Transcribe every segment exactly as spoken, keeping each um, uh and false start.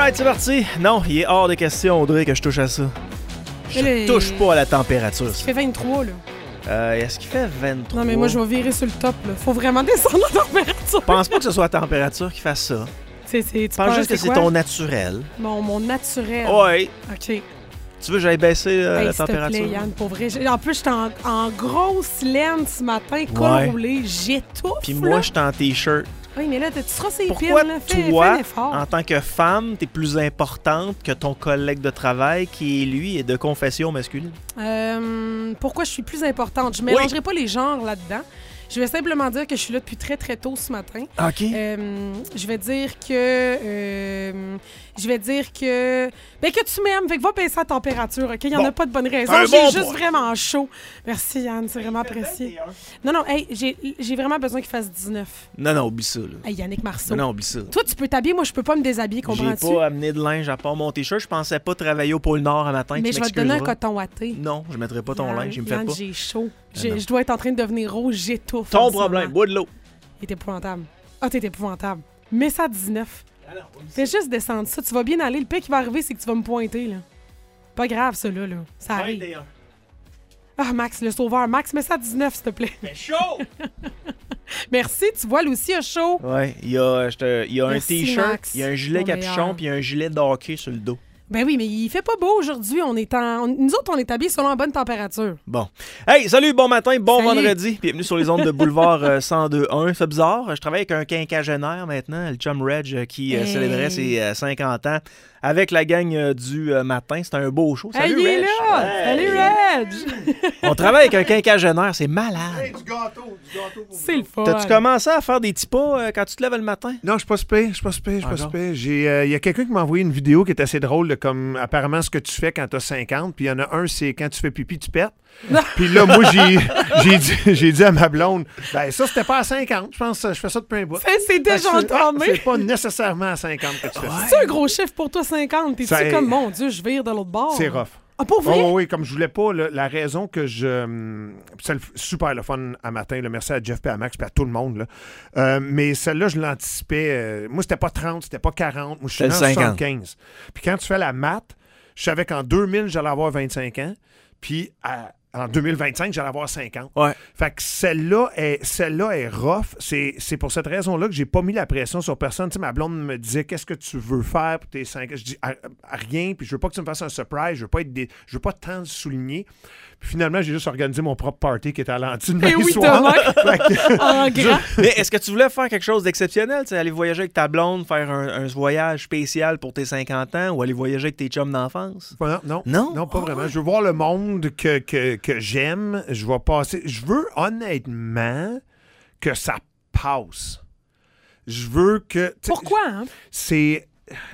Alright, c'est parti. Non, il est hors de question, Audrey, que je touche à ça. Je les... touche pas à la température. Il fait vingt-trois, là. Euh, est-ce qu'il fait vingt-trois? Non, mais moi, je vais virer sur le top, là. Faut vraiment descendre la température. Je pense pas que ce soit la température qui fasse ça. C'est, c'est, Je pense juste que c'est quoi? ton naturel. Mon, mon naturel. Ouais. OK. Tu veux que j'aille baisser euh, hey, la s'il te température? plaît, Yann, pour vrai. En plus, j'étais en, en grosse laine ce matin, col Ouais. roulé, j'étouffe. Puis moi, je suis en T-shirt. Oui, mais là, tu seras ses Pourquoi pines, là. Fais, toi, fais un effort. en tant que femme, t'es plus importante que ton collègue de travail qui, lui, est de confession masculine? Euh, pourquoi je suis plus importante? Je ne mélangerai pas les genres là-dedans. Je vais simplement dire que je suis là depuis très, très tôt ce matin. OK. Euh, je vais dire que... Euh, je vais dire que... Ben que tu m'aimes, fait que va baisser la température, OK? Il n'y en Bon. a pas de bonne raison. Un J'ai bon juste point. vraiment chaud. Merci, Yann, c'est vraiment apprécié. Non, non, hey, j'ai, j'ai vraiment besoin qu'il fasse dix-neuf. Non, non, oublie ça, là. Hey, Yannick Marceau. Non, non, oublie ça. Toi, tu peux t'habiller, moi, je peux pas me déshabiller, J'ai comprends-tu? pas amené de linge à part mon T-shirt. Je pensais pas travailler au pôle Nord un matin. Mais tu je vais te donner un m'excuseras. coton watté. Non, je mettrai pas ton Yann, linge. Il me fait Yann, pas. j'ai chaud. Ah, J'ai- non. je dois être en train de devenir rouge, j'étouffe. Ton en ce problème, moment. bois de l'eau. Il est épouvantable. Ah, t'es épouvantable. Mets ça à dix-neuf. Fais juste descendre ça. Tu vas bien aller. Le pire qui va arriver, c'est que tu vas me pointer, là. Pas grave, ça, là. là. Ça arrive. vingt et un. Ah, Max, le sauveur. Max, mets ça à dix-neuf, s'il te plaît. Mais chaud! Merci. Tu vois, lui aussi a chaud. Ouais, il y a, je te- il y a un Merci, T-shirt, Max. il y a un gilet Mon capuchon, meilleur. puis il y a un gilet de hockey sur le dos. Ben oui, mais il fait pas beau aujourd'hui. On est en... on- Nous autres, on est habillés selon la bonne température. Bon. Hey, salut, bon matin, bon Salut. vendredi. Bienvenue sur les ondes de Boulevard euh, cent deux un. C'est bizarre, je travaille avec un quinquagénaire maintenant, le chum Reg, euh, qui euh, Hey. célébrait ses euh, cinquante ans avec la gang euh, du euh, matin. C'était un beau show. Hey, Salut, il est Reg. là! Hey. Salut, Reg! On travaille avec un quinquagénaire, c'est malade. Hey, du gâteau, du gâteau pour C'est le fun. T'as-tu commencé à faire des petits pas euh, quand tu te lèves le matin? Non, je suis pas spé, je suis pas spé, je suis pas Encore? spé. J'ai, euh, il y a quelqu'un qui m'a envoyé une vidéo qui est assez drôle, de comme apparemment ce que tu fais quand t'as cinquante, puis il y en a un, c'est quand tu fais pipi, tu pètes. Puis là, moi, j'ai, j'ai, dit, j'ai dit à ma blonde, ben ça, c'était pas à cinquante, je pense, je fais ça depuis un bout. Ça, c'est déjà Fait que c'est- ah, entamé. C'est pas nécessairement à cinquante que tu fais ça. C'est un gros chiffre pour toi, cinquante. T'es-tu Ça- comme, mon Dieu, je vire de l'autre bord? C'est rough. Ah, pour vrai? Oh, oui, comme je voulais pas, là, la raison que je... hum, C'est le- super le fun à matin. Là, merci à Jeff et à Max et à tout le monde. Là. Euh, mais celle-là, je l'anticipais. euh, moi, c'était pas trente, c'était pas quarante. Moi, je suis C'était né en le cinquante. soixante-quinze. Puis quand tu fais la maths, je savais qu'en deux mille, j'allais avoir vingt-cinq ans. Puis à- en deux mille vingt-cinq, j'allais avoir cinquante. Ouais. Fait que celle-là est, celle-là est rough. C'est, c'est pour cette raison-là que j'ai pas mis la pression sur personne. Tu sais, ma blonde me disait, qu'est-ce que tu veux faire pour tes cinq ans? Je dis, à- à rien, puis je veux pas que tu me fasses un surprise. Je veux pas être dé- je veux pas tant le souligner. Puis finalement, j'ai juste organisé mon propre party qui était à l'anti de Eh oui, soir. demain. Fait que- En grand. Mais est-ce que tu voulais faire quelque chose d'exceptionnel? Tu sais, aller voyager avec ta blonde, faire un, un voyage spécial pour tes cinquante ans ou aller voyager avec tes chums d'enfance? Non, non, Non? non, pas Ah vraiment. ouais. Je veux voir le monde que, que, que j'aime. Je vais passer. Je veux honnêtement que ça passe. Je veux que. tu sais, Pourquoi, hein? C'est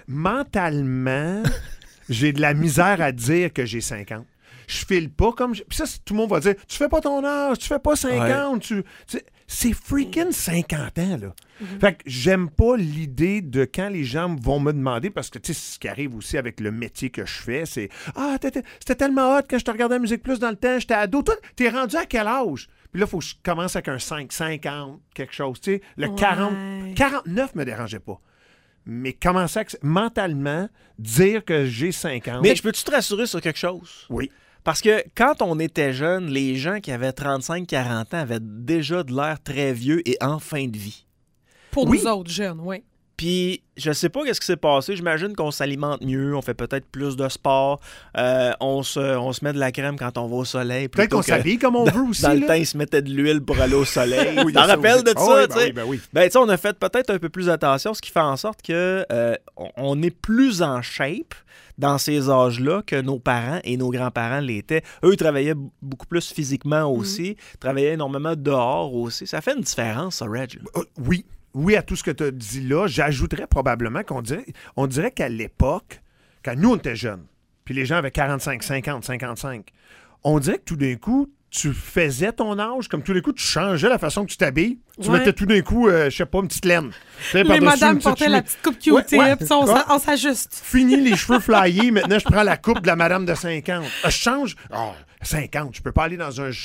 mentalement, j'ai de la misère à dire que j'ai cinquante. Je file pas comme. je- Puis ça, c'est- tout le monde va dire, tu fais pas ton âge, tu fais pas cinquante. Tu... tu sais, c'est freaking cinquante ans, là. Fait que j'aime pas l'idée de quand les gens vont me demander, parce que, tu sais, ce qui arrive aussi avec le métier que je fais, c'est « Ah, t'étais- c'était tellement hot quand je te regardais à Musique Plus dans le temps, j'étais ado. Toi, t'es rendu à quel âge? » Puis là, il faut que je commence avec un cinq, cinquante, quelque chose, tu sais. Le Ouais. quarante, quarante-neuf me dérangeait pas. Mais commencer à, mentalement, dire que j'ai cinquante... Mais je peux-tu te rassurer sur quelque chose? Oui. Parce que quand on était jeune, les gens qui avaient trente-cinq quarante ans avaient déjà de l'air très vieux et en fin de vie. Pour Oui. nous autres jeunes, oui. Puis, je sais pas qu'est-ce qui s'est passé. J'imagine qu'on s'alimente mieux, on fait peut-être plus de sport, euh, on, se, on se met de la crème quand on va au soleil. Peut-être plutôt qu'on que- s'habille comme on veut aussi. Dans le là. temps, ils se mettaient de l'huile pour aller au soleil. Oui, il y a T'en ça rappelles aussi. de Ah ça, oui, tu ben sais? oui, ben oui. Ben, tu sais, on a fait peut-être un peu plus attention, ce qui fait en sorte que euh, on- on est plus en shape dans ces âges-là que nos parents et nos grands-parents l'étaient. Eux, ils travaillaient b- beaucoup plus physiquement aussi, travaillaient énormément dehors aussi. Ça fait une différence, ça, Reg. là. Euh, oui. Oui, à tout ce que tu as dit là, j'ajouterais probablement qu'on dirait, on dirait qu'à l'époque, quand nous, on était jeunes, puis les gens avaient quarante-cinq, cinquante, cinquante-cinq, on dirait que tout d'un coup, tu faisais ton âge, comme tout d'un coup, tu changeais la façon que tu t'habilles. Tu Ouais. mettais tout d'un coup, euh, je sais pas, une petite laine. Tu sais, Les par-dessus madames une petite portaient la chemise. petite coupe Q-tip, Ouais, ouais. puis ça, on, Ouais. s'a- on s'ajuste. Fini les cheveux flyés, maintenant je prends la coupe de la madame de cinquante. Ah, je change. Ah, cinquante, je peux pas aller dans un show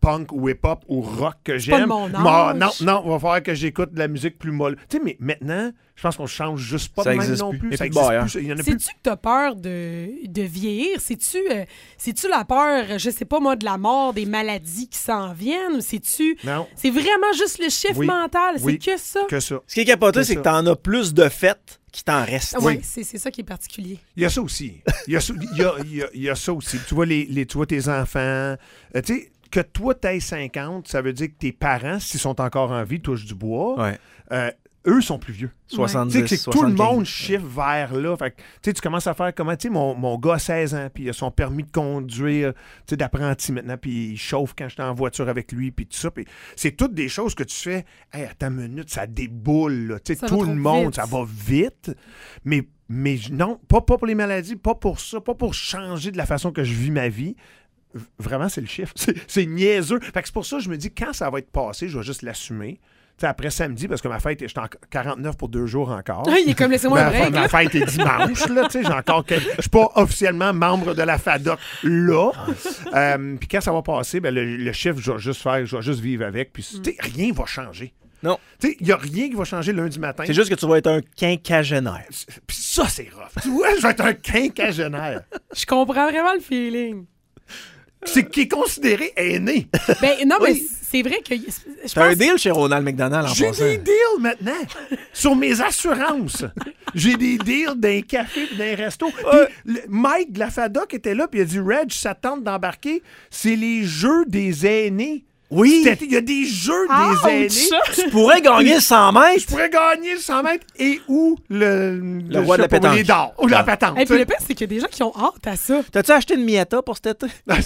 punk ou hip-hop ou rock que pas j'aime. de mon âge. Moi, non, non, va falloir que j'écoute de la musique plus molle. Tu sais, mais maintenant, je pense qu'on change juste pas Ça de même existe non plus. plus. Il y a Ça plus de existe barrière. plus. Il y en a plus. Sais-tu que t'as peur de, de vieillir? C'est-tu, euh, c'est-tu la peur, je sais pas moi, de la mort, des maladies qui s'en viennent? Ou c'est-tu... Non, C'est vraiment juste le chiffre Oui. mental, c'est Oui. que ça? que ça. Ce qui est capoté, C'est c'est ça. que t'en as plus de fêtes qu'il t'en reste. Oui, c'est, c'est ça qui est particulier. Il y a ça aussi. Il y a ça, il y a, il y a- il y a ça aussi. Tu vois, les, les, tu vois tes enfants. euh, tu sais, que toi, t'aies cinquante, ça veut dire que tes parents, s'ils sont encore en vie, touchent du bois. Ouais. Euh, eux sont plus vieux. soixante-dix, Tu sais, que c'est que tout le soixante-quinze. monde chiffre vers là. Fait que, tu sais, tu commences à faire comment, tu sais, mon, mon gars a seize ans, puis il a son permis de conduire, tu sais, d'apprenti maintenant, puis il chauffe quand j'étais en voiture avec lui, puis tout ça. Puis c'est toutes des choses que tu fais, hey, attends une minute, ça déboule, là. Tu sais, Ça va tout trop le monde, vite. ça va vite. Mais, mais non, pas, pas pour les maladies, pas pour ça, pas pour changer de la façon que je vis ma vie. V- Vraiment, c'est le chiffre. C'est, c'est niaiseux. Fait que c'est pour ça que je me dis, quand ça va être passé, je vais juste l'assumer. Tu sais, après samedi, parce que ma fête, j'étais en quarante-neuf pour deux jours encore. Ah, il est comme, laissez-moi un Ma, break. ma là. fête est dimanche, là, tu sais, j'ai encore... quel- Je suis pas officiellement membre de la FADOC, là. Euh, Puis quand ça va passer, ben, le, le chiffre, je vais juste faire, je vais juste vivre avec, puis tu sais, rien va changer. Non. Tu sais, il y a rien qui va changer lundi matin. C'est juste que tu vas être un quinquagénaire. Puis ça, c'est rough. Tu vois, je vais être un quinquagénaire. Je comprends vraiment le feeling. C'est qui est considéré aîné. Ben non, mais Oui. c'est vrai que... Je T'as un pense... deal chez Ronald McDonald en J'ai passant. des deals maintenant sur mes assurances. J'ai des deals d'un café et d'un resto. Puis le- Mike de la FADOC était là, puis il a dit, Reg, ça tente d'embarquer. C'est les jeux des aînés. Oui! C'était- Il y a des jeux Ouch! des aînés. Tu pourrais gagner le cent Je mètres! pourrais gagner le cent mètres et ou le, le, roi de la je sais pas, pétanque. les dards, ou la patente. Et puis le pire, c'est qu'il y a des gens qui ont hâte à ça. T'as-tu acheté une Miata pour cet été?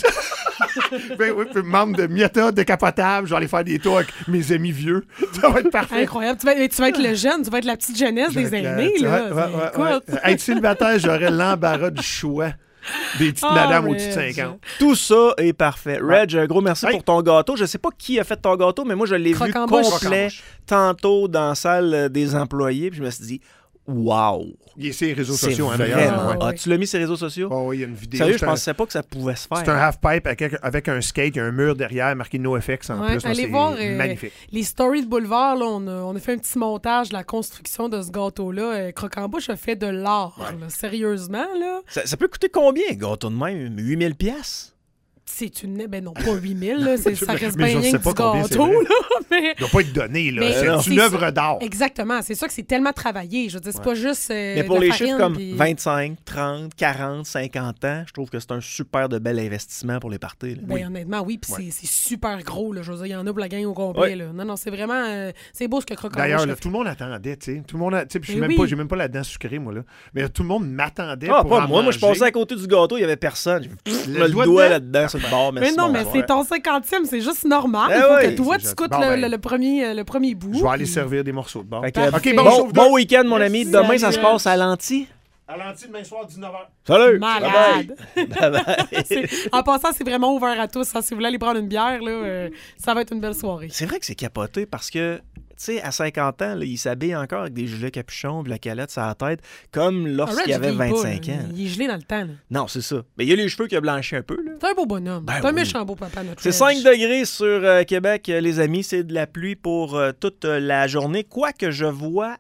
Ben oui, puis membre de Miata décapotable, je vais aller faire des tours avec mes amis vieux. Ça va être parfait. Incroyable. Tu vas, tu vas être le jeune, tu vas être la petite jeunesse des Fait que, aînés. euh, Là. ouais, ouais, C'est- ouais, écoute. ouais. Être célibataire, j'aurais l'embarras du choix des petites Ah, madames Reg. au-dessus de cinquante. Tout ça est parfait. Reg, un gros merci Hey. pour ton gâteau. Je sais pas qui a fait ton gâteau, mais moi, je l'ai vu Croque-en-bouche. complet tantôt dans la salle euh, des employés. Puis je me suis dit, wow! Il est sur les réseaux C'est sociaux, hein, vraiment... d'ailleurs. ouais. Ah, tu l'as mis sur les réseaux sociaux? Oh, oui, il y a une vidéo. Sérieux, je C'est un- pensais pas que ça pouvait se faire. C'est un half-pipe avec, avec un skate, il y a un mur derrière marqué NoFX en Ouais, plus. Non, allez c'est voir, euh, magnifique. Les stories de Boulevard, là, on, a, on a fait un petit montage de la construction de ce gâteau-là. Euh, Croque-en-bouche a fait de l'art, là, sérieusement. Là. Ça, ça peut coûter combien, un gâteau de même? huit mille piastres? C'est une... Ben non, pas huit mille, là, c'est- ça reste Mais bien je rien sais que pas du combien c'est gâteau. vrai. Là, mais... Il doit pas être donné, là. Mais C'est non. une c'est œuvre ça. d'art. Exactement, c'est ça que c'est tellement travaillé. Je veux dire, c'est pas juste. euh, Mais de pour la les farine, chiffres comme puis- vingt-cinq, trente, quarante, cinquante ans, je trouve que c'est un super de bel investissement pour les parties. là. Ben, honnêtement, oui, puis Ouais. c'est- c'est super gros. Là. Je veux dire, il y en a pour la gang au complet. Ouais. Là. Non, non, c'est vraiment. euh, c'est beau ce que Croque-en-bouche D'ailleurs, a là, fait. tout le monde attendait, tu sais. Tout le monde, a- tu sais, puis je suis Mais même oui. pas, j'ai même pas la dent sucrée, moi, là. Mais tout le monde m'attendait Ah, pour pas en moi. Moi, je manger. passais à côté du gâteau, il y avait personne. J'ai pff, Le le, doigt doigt dedans. là-dedans sur le bord. Mais merci, non, mais bonsoir. c'est ton cinquantième, c'est juste normal. Ben Il faut oui, que toi, c'est tu juste- coûtes bon, le, ben, le- le premier, euh, le premier bout. Je vais aller puis- servir des morceaux de bord. Fait que, Parfait. OK, bon, bon, chauffe-le. bon week-end, mon ami. Merci, Demain, ça se Samuel. passe à Lanty. À l'anti demain soir, dix-neuf heures. Salut! Malade. Bye-bye. C'est- en passant, c'est vraiment ouvert à tous. hein. Si vous voulez aller prendre une bière, là, euh, ça va être une belle soirée. C'est vrai que c'est capoté parce que, tu sais, à cinquante ans, là, il s'habille encore avec des gilets capuchons de la calette sur la tête, comme Ah, lorsqu'il Reg, avait il vieillit pas, vingt-cinq là. ans. Il est gelé dans le temps. là. Non, c'est ça. Mais il y a les cheveux qui ont blanchi un peu. là. C'est un beau bonhomme. Ben c'est un oui. méchant beau papa, notre C'est Reg. cinq degrés sur euh, Québec, euh, les amis. C'est de la pluie pour euh, toute euh, la journée. Quoique je vois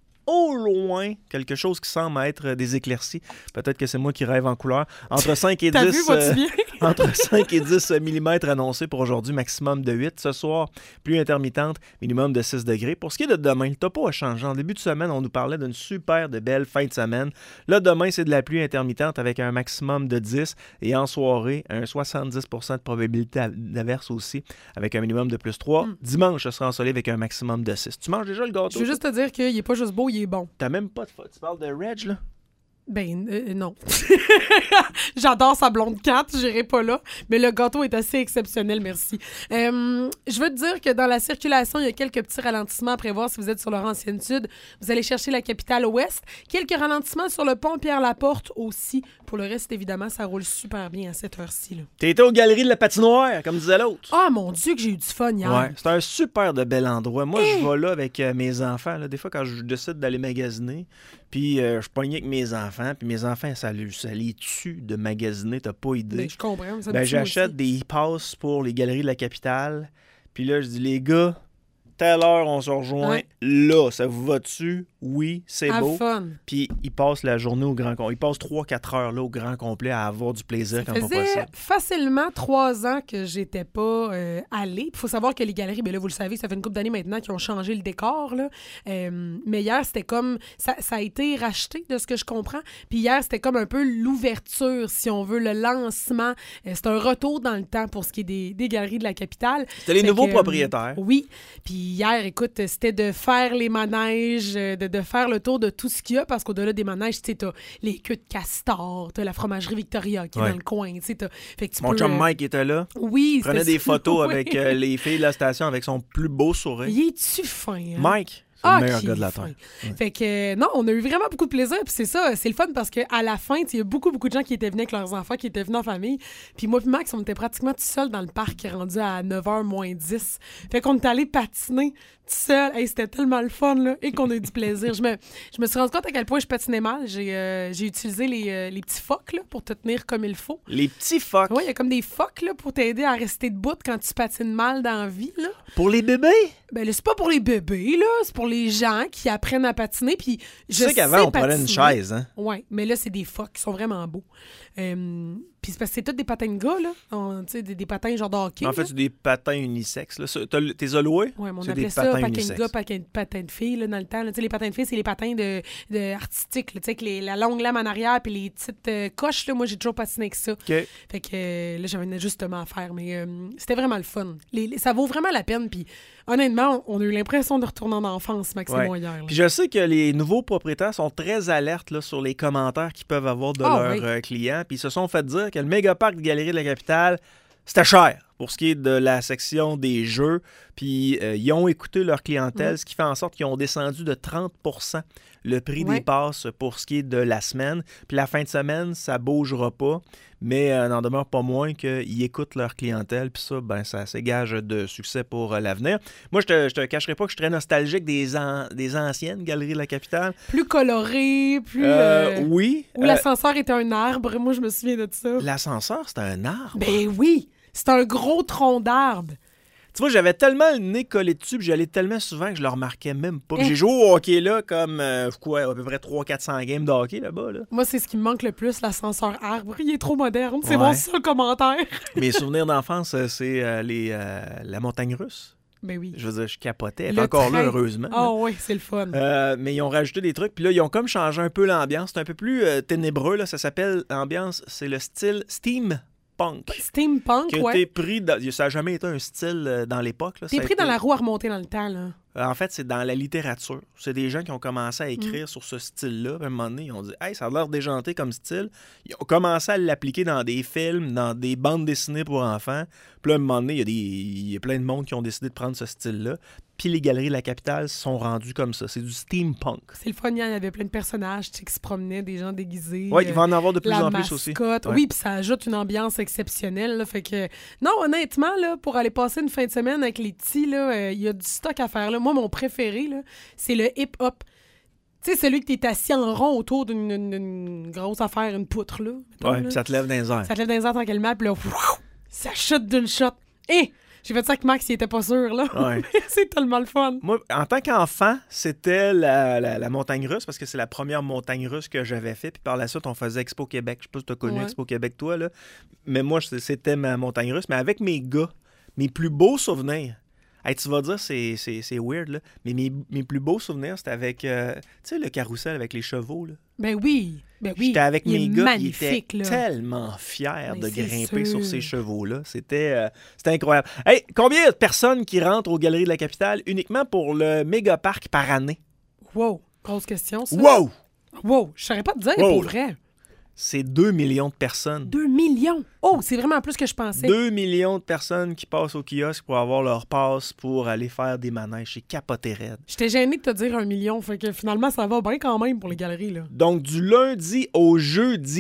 au loin quelque chose qui semble être euh, des éclaircies. Peut-être que c'est moi qui rêve en couleur. Entre cinq et T'as dix... vu, vas-tu euh, bien? Entre cinq et dix millimètres annoncés pour aujourd'hui, maximum de huit. Ce soir, pluie intermittente, minimum de six degrés. Pour ce qui est de demain, le topo a changé. En début de semaine, on nous parlait d'une super de belle fin de semaine. Là, demain, c'est de la pluie intermittente avec un maximum de dix. Et en soirée, un soixante-dix pour cent de probabilité d'averse aussi, avec un minimum de plus trois. Mm. Dimanche, ce sera ensoleillé avec un maximum de six. Tu manges déjà le gâteau? Je veux juste te dire qu'il est pas juste beau, il est bon. T'as même pas de... Tu parles de Reg, là? Ben, euh, non. J'adore sa blonde cat, j'irai pas là. Mais le gâteau est assez exceptionnel, merci. Euh, je veux te dire que dans la circulation, il y a quelques petits ralentissements à prévoir si vous êtes sur Laurentienne-Sud. Vous allez chercher la capitale ouest. Quelques ralentissements sur le pont Pierre-Laporte aussi Pour le reste, évidemment, ça roule super bien à cette heure-ci. Là. T'es été aux Galeries de la Patinoire, comme disait l'autre. Ah, oh, mon Dieu, que j'ai eu du fun hier. Ouais, c'est un super de bel endroit. Moi, hey! je vais là avec euh, mes enfants. Là. Des fois, quand je décide d'aller magasiner, puis euh, je pognais avec mes enfants, puis mes enfants, ça, ça les tue de magasiner, t'as pas idée. Ben, je comprends. Ça ben, j'achète des passes pour les Galeries de la Capitale, puis là, je dis, les gars, telle heure, on se rejoint. Ouais. Là, ça vous va dessus? Oui, c'est Have beau. Fun. Puis ils passent la journée au grand complet. Ils passent trois quatre heures là, au grand complet à avoir du plaisir ça quand pas possible. Ça faisait facilement trois ans que j'étais pas euh, allée. Il faut savoir que les galeries, bien là, vous le savez, ça fait une couple d'années maintenant qu'ils ont changé le décor. Là. Euh, mais hier, c'était comme... Ça, ça a été racheté, de ce que je comprends. Puis hier, c'était comme un peu l'ouverture, si on veut, le lancement. Euh, c'est un retour dans le temps pour ce qui est des, des galeries de la capitale. C'était les fait nouveaux que, propriétaires. Euh, oui. Puis hier, écoute, c'était de faire les manèges, de de faire le tour de tout ce qu'il y a, parce qu'au-delà des manèges, tu sais, t'as les queues de castor, t'as la fromagerie Victoria qui est ouais. dans le coin, tu sais, t'as... Fait que tu Mon peux, chum euh... Mike était là. Oui, il prenait des photos oui. avec euh, les filles de la station avec son plus beau sourire. Il est-tu fin, hein? Mike, c'est ah, le meilleur gars de la Terre. Ouais. Fait que, euh, non, on a eu vraiment beaucoup de plaisir, puis c'est ça, c'est le fun, parce qu'à la fin, il y a beaucoup, beaucoup de gens qui étaient venus avec leurs enfants, qui étaient venus en famille, puis moi puis Max, on était pratiquement tout seuls dans le parc, rendu à neuf heures moins dix. Fait qu'on est allé patiner tout seul. Hey, c'était tellement le fun, là, et qu'on a eu du plaisir. Je me, je me suis rendu compte à quel point je patinais mal. J'ai, euh, j'ai utilisé les, euh, les petits phoques, là, pour te tenir comme il faut. Les petits phoques? Oui, il y a comme des phoques, là, pour t'aider à rester debout quand tu patines mal dans la vie, là. Pour les bébés? Ben là, c'est pas pour les bébés, là. C'est pour les gens qui apprennent à patiner. Puis je tu sais qu'avant, on patiner. prenait une chaise, hein? Oui, mais là, c'est des phoques qui sont vraiment beaux. Euh, puis c'est parce que c'est tous des patins de gars, là. On, des, des patins genre de hockey. En fait, là. C'est des patins unisexes. Là. T'as, t'es alloué? Oui, mais on c'est appelait des ça patins patins de unisexes. gars, patins, patins de filles, là, dans le temps. Là. Les patins de filles, c'est les patins de, de artistiques, là, avec les, la longue lame en arrière puis les petites euh, coches. Là. Moi, j'ai toujours patiné avec ça. Okay. Fait que euh, là, j'avais un ajustement à faire. Mais euh, c'était vraiment le fun. Les, les, ça vaut vraiment la peine. Puis honnêtement, on, on a eu l'impression de retourner en enfance, Max et moi, hier. Là. Puis je sais que les nouveaux propriétaires sont très alertes là, sur les commentaires qu'ils peuvent avoir de ah, leurs oui. euh, clients. Puis ils se sont fait dire que le mégaparc de Galeries de la Capitale, c'était cher pour ce qui est de la section des jeux. Puis euh, ils ont écouté leur clientèle, mmh. ce qui fait en sorte qu'ils ont descendu de trente pour cent le prix ouais. des passes pour ce qui est de la semaine. Puis la fin de semaine, ça ne bougera pas, mais euh, n'en demeure pas moins qu'ils écoutent leur clientèle. Puis ça, ben, ça s'égage de succès pour euh, l'avenir. Moi, je te, je te cacherai pas que je suis très nostalgique des, an- des anciennes Galeries de la Capitale. Plus coloré, plus... Euh, euh, oui. Où euh, l'ascenseur était un arbre. Moi, je me souviens de ça. L'ascenseur, c'était un arbre? Ben oui! C'est un gros tronc d'arbre. Tu vois, j'avais tellement le nez collé dessus, puis j'allais tellement souvent que je le remarquais même pas. Puis j'ai joué au hockey là, comme euh, quoi, à peu près trois cents à quatre cents games de hockey là-bas. Là. Moi, c'est ce qui me manque le plus, l'ascenseur arbre. Il est trop moderne. C'est ouais. mon seul commentaire. Mes souvenirs d'enfance, c'est euh, les, euh, la montagne russe. Ben oui. Je veux dire, je capotais. Elle le est encore train. là, heureusement. Ah oh, oui, c'est le fun. Euh, mais ils ont rajouté des trucs. Puis là, ils ont comme changé un peu l'ambiance. C'est un peu plus euh, ténébreux. Là. Ça s'appelle, l'ambiance, c'est le style steam. Punk. Steampunk, qui a ouais. été pris dans, ça n'a jamais été un style euh, dans l'époque. Là. T'es ça a pris été... dans la roue à remonter dans le temps, là. Euh, en fait, c'est dans la littérature. C'est des gens qui ont commencé à écrire mm. sur ce style-là. À un moment donné, ils ont dit « Hey, ça a l'air déjanté comme style. » Ils ont commencé à l'appliquer dans des films, dans des bandes dessinées pour enfants. Puis là, à un moment donné, il y a, des... il y a plein de monde qui ont décidé de prendre ce style-là. Puis les Galeries de la Capitale sont rendues comme ça. C'est du steampunk. C'est le fun, il y avait plein de personnages tu sais, qui se promenaient, des gens déguisés. Oui, il va en avoir de plus la en mascotte. plus aussi. Ouais. Oui, puis ça ajoute une ambiance exceptionnelle. Là, fait que, non, honnêtement, là, pour aller passer une fin de semaine avec les petits, il euh, y a du stock à faire. Là. Moi, mon préféré, là, c'est le hip-hop. Tu sais, celui que t'es assis en rond autour d'une une, une grosse affaire, une poutre, là. Oui, puis ça te lève dans les airs. Ça te lève dans les airs tant qu'elle map, puis là, ça chute d'une shot. Et j'ai fait ça avec Max, il était pas sûr, là. Ouais. C'est tellement le fun. Moi, en tant qu'enfant, c'était la, la, la montagne russe, parce que c'est la première montagne russe que j'avais fait. Puis par la suite, on faisait Expo Québec. Je sais pas si tu as connu ouais. Expo Québec, toi, là. Mais moi, c'était ma montagne russe. Mais avec mes gars, mes plus beaux souvenirs, hey, tu vas dire, c'est, c'est, c'est weird, là. Mais mes, mes plus beaux souvenirs, c'était avec, euh, tu sais, le carrousel avec les chevaux, là. Ben oui, ben oui. J'étais avec il mes gars, ils étaient là. tellement fiers Mais de grimper sûr. sur ces chevaux-là. C'était, euh, c'était incroyable. Hey, combien de personnes qui rentrent aux Galeries de la Capitale uniquement pour le mégaparc par année? Wow, grosse question, ça. Wow! Wow, je saurais pas te dire, wow. pour vrai. C'est deux millions de personnes. deux millions? Oh, c'est vraiment plus que je pensais. deux millions de personnes qui passent au kiosque pour avoir leur passe pour aller faire des manèges. C'est capoté raide. J'étais gênée de te dire un million, fait que finalement, ça va bien quand même pour les galeries, là. Donc, du lundi au jeudi,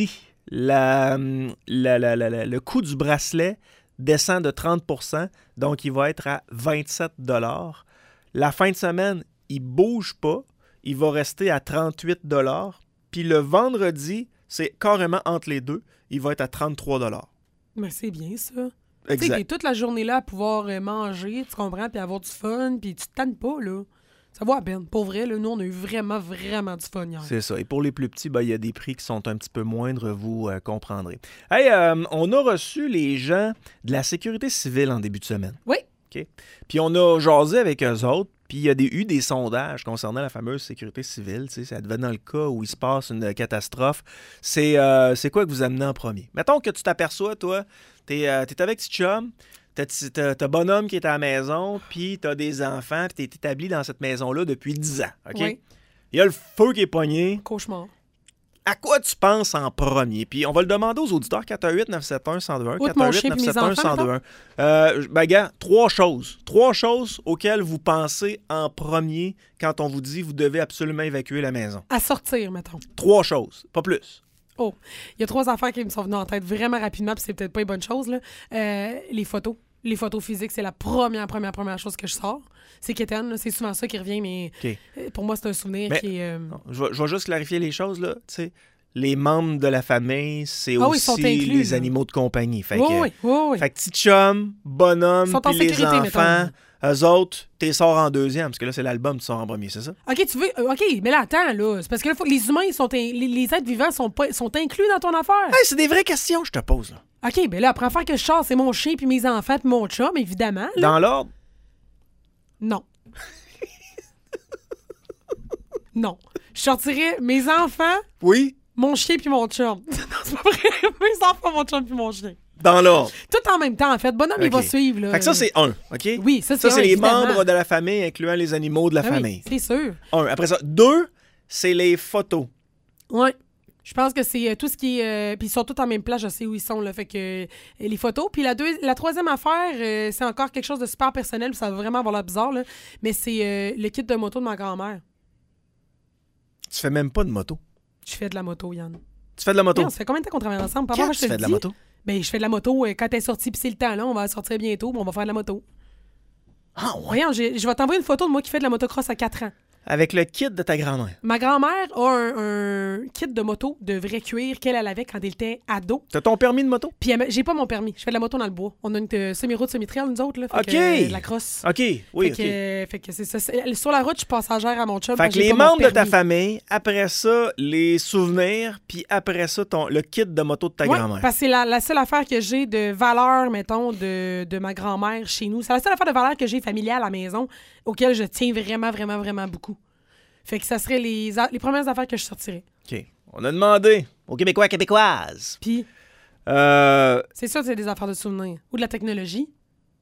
la, la, la, la, la, le coût du bracelet descend de trente pour cent, donc il va être à vingt-sept dollars. La fin de semaine, il ne bouge pas, il va rester à trente-huit dollars. Puis le vendredi, c'est carrément entre les deux, il va être à trente-trois dollars. Mais c'est bien, ça. Exact. Tu sais, t'es toute la journée là à pouvoir euh, manger, tu comprends, puis avoir du fun, puis tu te tannes pas, là. Ça vaut à peine. Pour vrai, là, nous, on a eu vraiment, vraiment du fun hier. C'est ça. Et pour les plus petits, ben, il y a des prix qui sont un petit peu moindres, vous euh, comprendrez. Hey, euh, on a reçu les gens de la sécurité civile en début de semaine. Oui. OK. Puis on a jasé avec eux autres, puis il y a des, eu des sondages concernant la fameuse sécurité civile. Tu sais, ça devait dans le cas où il se passe une catastrophe. C'est, euh, c'est quoi que vous amenez en premier? Mettons que tu t'aperçois, toi, t'es, euh, t'es avec petit chum, t'as, t'as, t'as bonhomme qui est à la maison, puis t'as des enfants, puis t'es établi dans cette maison-là depuis dix ans. OK? Oui. Il y a le feu qui est pogné. Cauchemar. À quoi tu penses en premier? Puis on va le demander aux auditeurs. quatre un huit neuf sept un un zéro deux un. Outre quatre un mon huit chien neuf puis mes sept un enfants, un zéro deux un. Euh, ben, gars, trois choses. Trois choses auxquelles vous pensez en premier quand on vous dit vous devez absolument évacuer la maison. À sortir, mettons. Trois choses, pas plus. Oh, il y a trois affaires qui me sont venues en tête vraiment rapidement, puis c'est peut-être pas une bonne chose, là. Euh, les photos. Les photos physiques, c'est la première, première, première chose que je sors. C'est quétaine, là. C'est souvent ça qui revient, mais OK. pour moi, c'est un souvenir Mais- qui est... euh, Non, je, vais, je vais juste clarifier les choses, là. Tu sais, les membres de la famille, c'est Ah oui, aussi sont inclus, les là. animaux de compagnie. Fait Oui, que, oui, oui, oui. fait que petit chum, bonhomme, Ils sont en puis les sécurité, enfants, mettons. eux autres, t'es sors en deuxième, parce que là, c'est l'album, tu sors en premier, c'est ça? OK, tu veux... euh, OK, mais là, attends, là. C'est parce que là, faut- les humains, ils sont in- les, les êtres vivants sont, pas... sont inclus dans ton affaire. Hey, c'est des vraies questions que je te pose, là. OK, ben là, la première affaire que je sors, c'est mon chien puis mes enfants puis mon chum, évidemment. Là. Dans l'ordre? Non. Non. Je sortirais mes enfants, Oui. mon chien puis mon chum. Non, c'est pas vrai. Mes enfants, mon chum puis mon chien. Dans l'ordre. Tout en même temps, en fait. Bonhomme, il va OK. suivre, là. Fait que ça, c'est un, OK? Oui, ça, c'est Ça, c'est un, les évidemment. membres de la famille, incluant les animaux de la Ah oui, famille. c'est sûr. Un. Après ça, deux, c'est les photos. Ouais. Je pense que c'est euh, tout ce qui est... euh, puis ils sont tous en même place, je sais où ils sont, là. Fait que euh, les photos. Puis la, deux, la troisième affaire, euh, c'est encore quelque chose de super personnel, puis ça va vraiment avoir l'air bizarre, là. Mais c'est euh, le kit de moto de ma grand-mère. Tu fais même pas de moto. Je fais de la moto, Yann. Tu fais de la moto. Non, ça fait combien de temps qu'on travaille ensemble? Papa, Quand moi, je tu te fais le de la dis. moto? Ben, je fais de la moto euh, quand elle est sortie, puis c'est le temps, là. On va sortir bientôt, puis on va faire de la moto. Ah ouais? Voyons, j'ai- je vais t'envoyer une photo de moi qui fait de la motocross à quatre ans. Avec le kit de ta grand-mère. Ma grand-mère a un, un kit de moto de vrai cuir qu'elle elle avait quand elle était ado. T'as ton permis de moto? Puis elle me- j'ai pas mon permis. Je fais de la moto dans le bois. On a une euh, semi-route, semi-trail, nous autres, là. Fait OK. que, euh, de la crosse. OK, oui, fait, OK. que, euh, fait que c'est ça. C'est- sur la route, je suis passagère à mon chum. Fait parce que j'ai les pas mon membres de ta permis. famille, après ça, les souvenirs, puis après ça, ton, le kit de moto de ta Ouais, grand-mère. parce que c'est la, la seule affaire que j'ai de valeur, mettons, de, de ma grand-mère chez nous. C'est la seule affaire de valeur que j'ai familiale à la maison auquel je tiens vraiment, vraiment, vraiment beaucoup. Fait que ça serait les, a- les premières affaires que je sortirais. OK. On a demandé aux Québécois et Québécoises. Puis, Euh, c'est sûr que c'est des affaires de souvenirs. Ou de la technologie.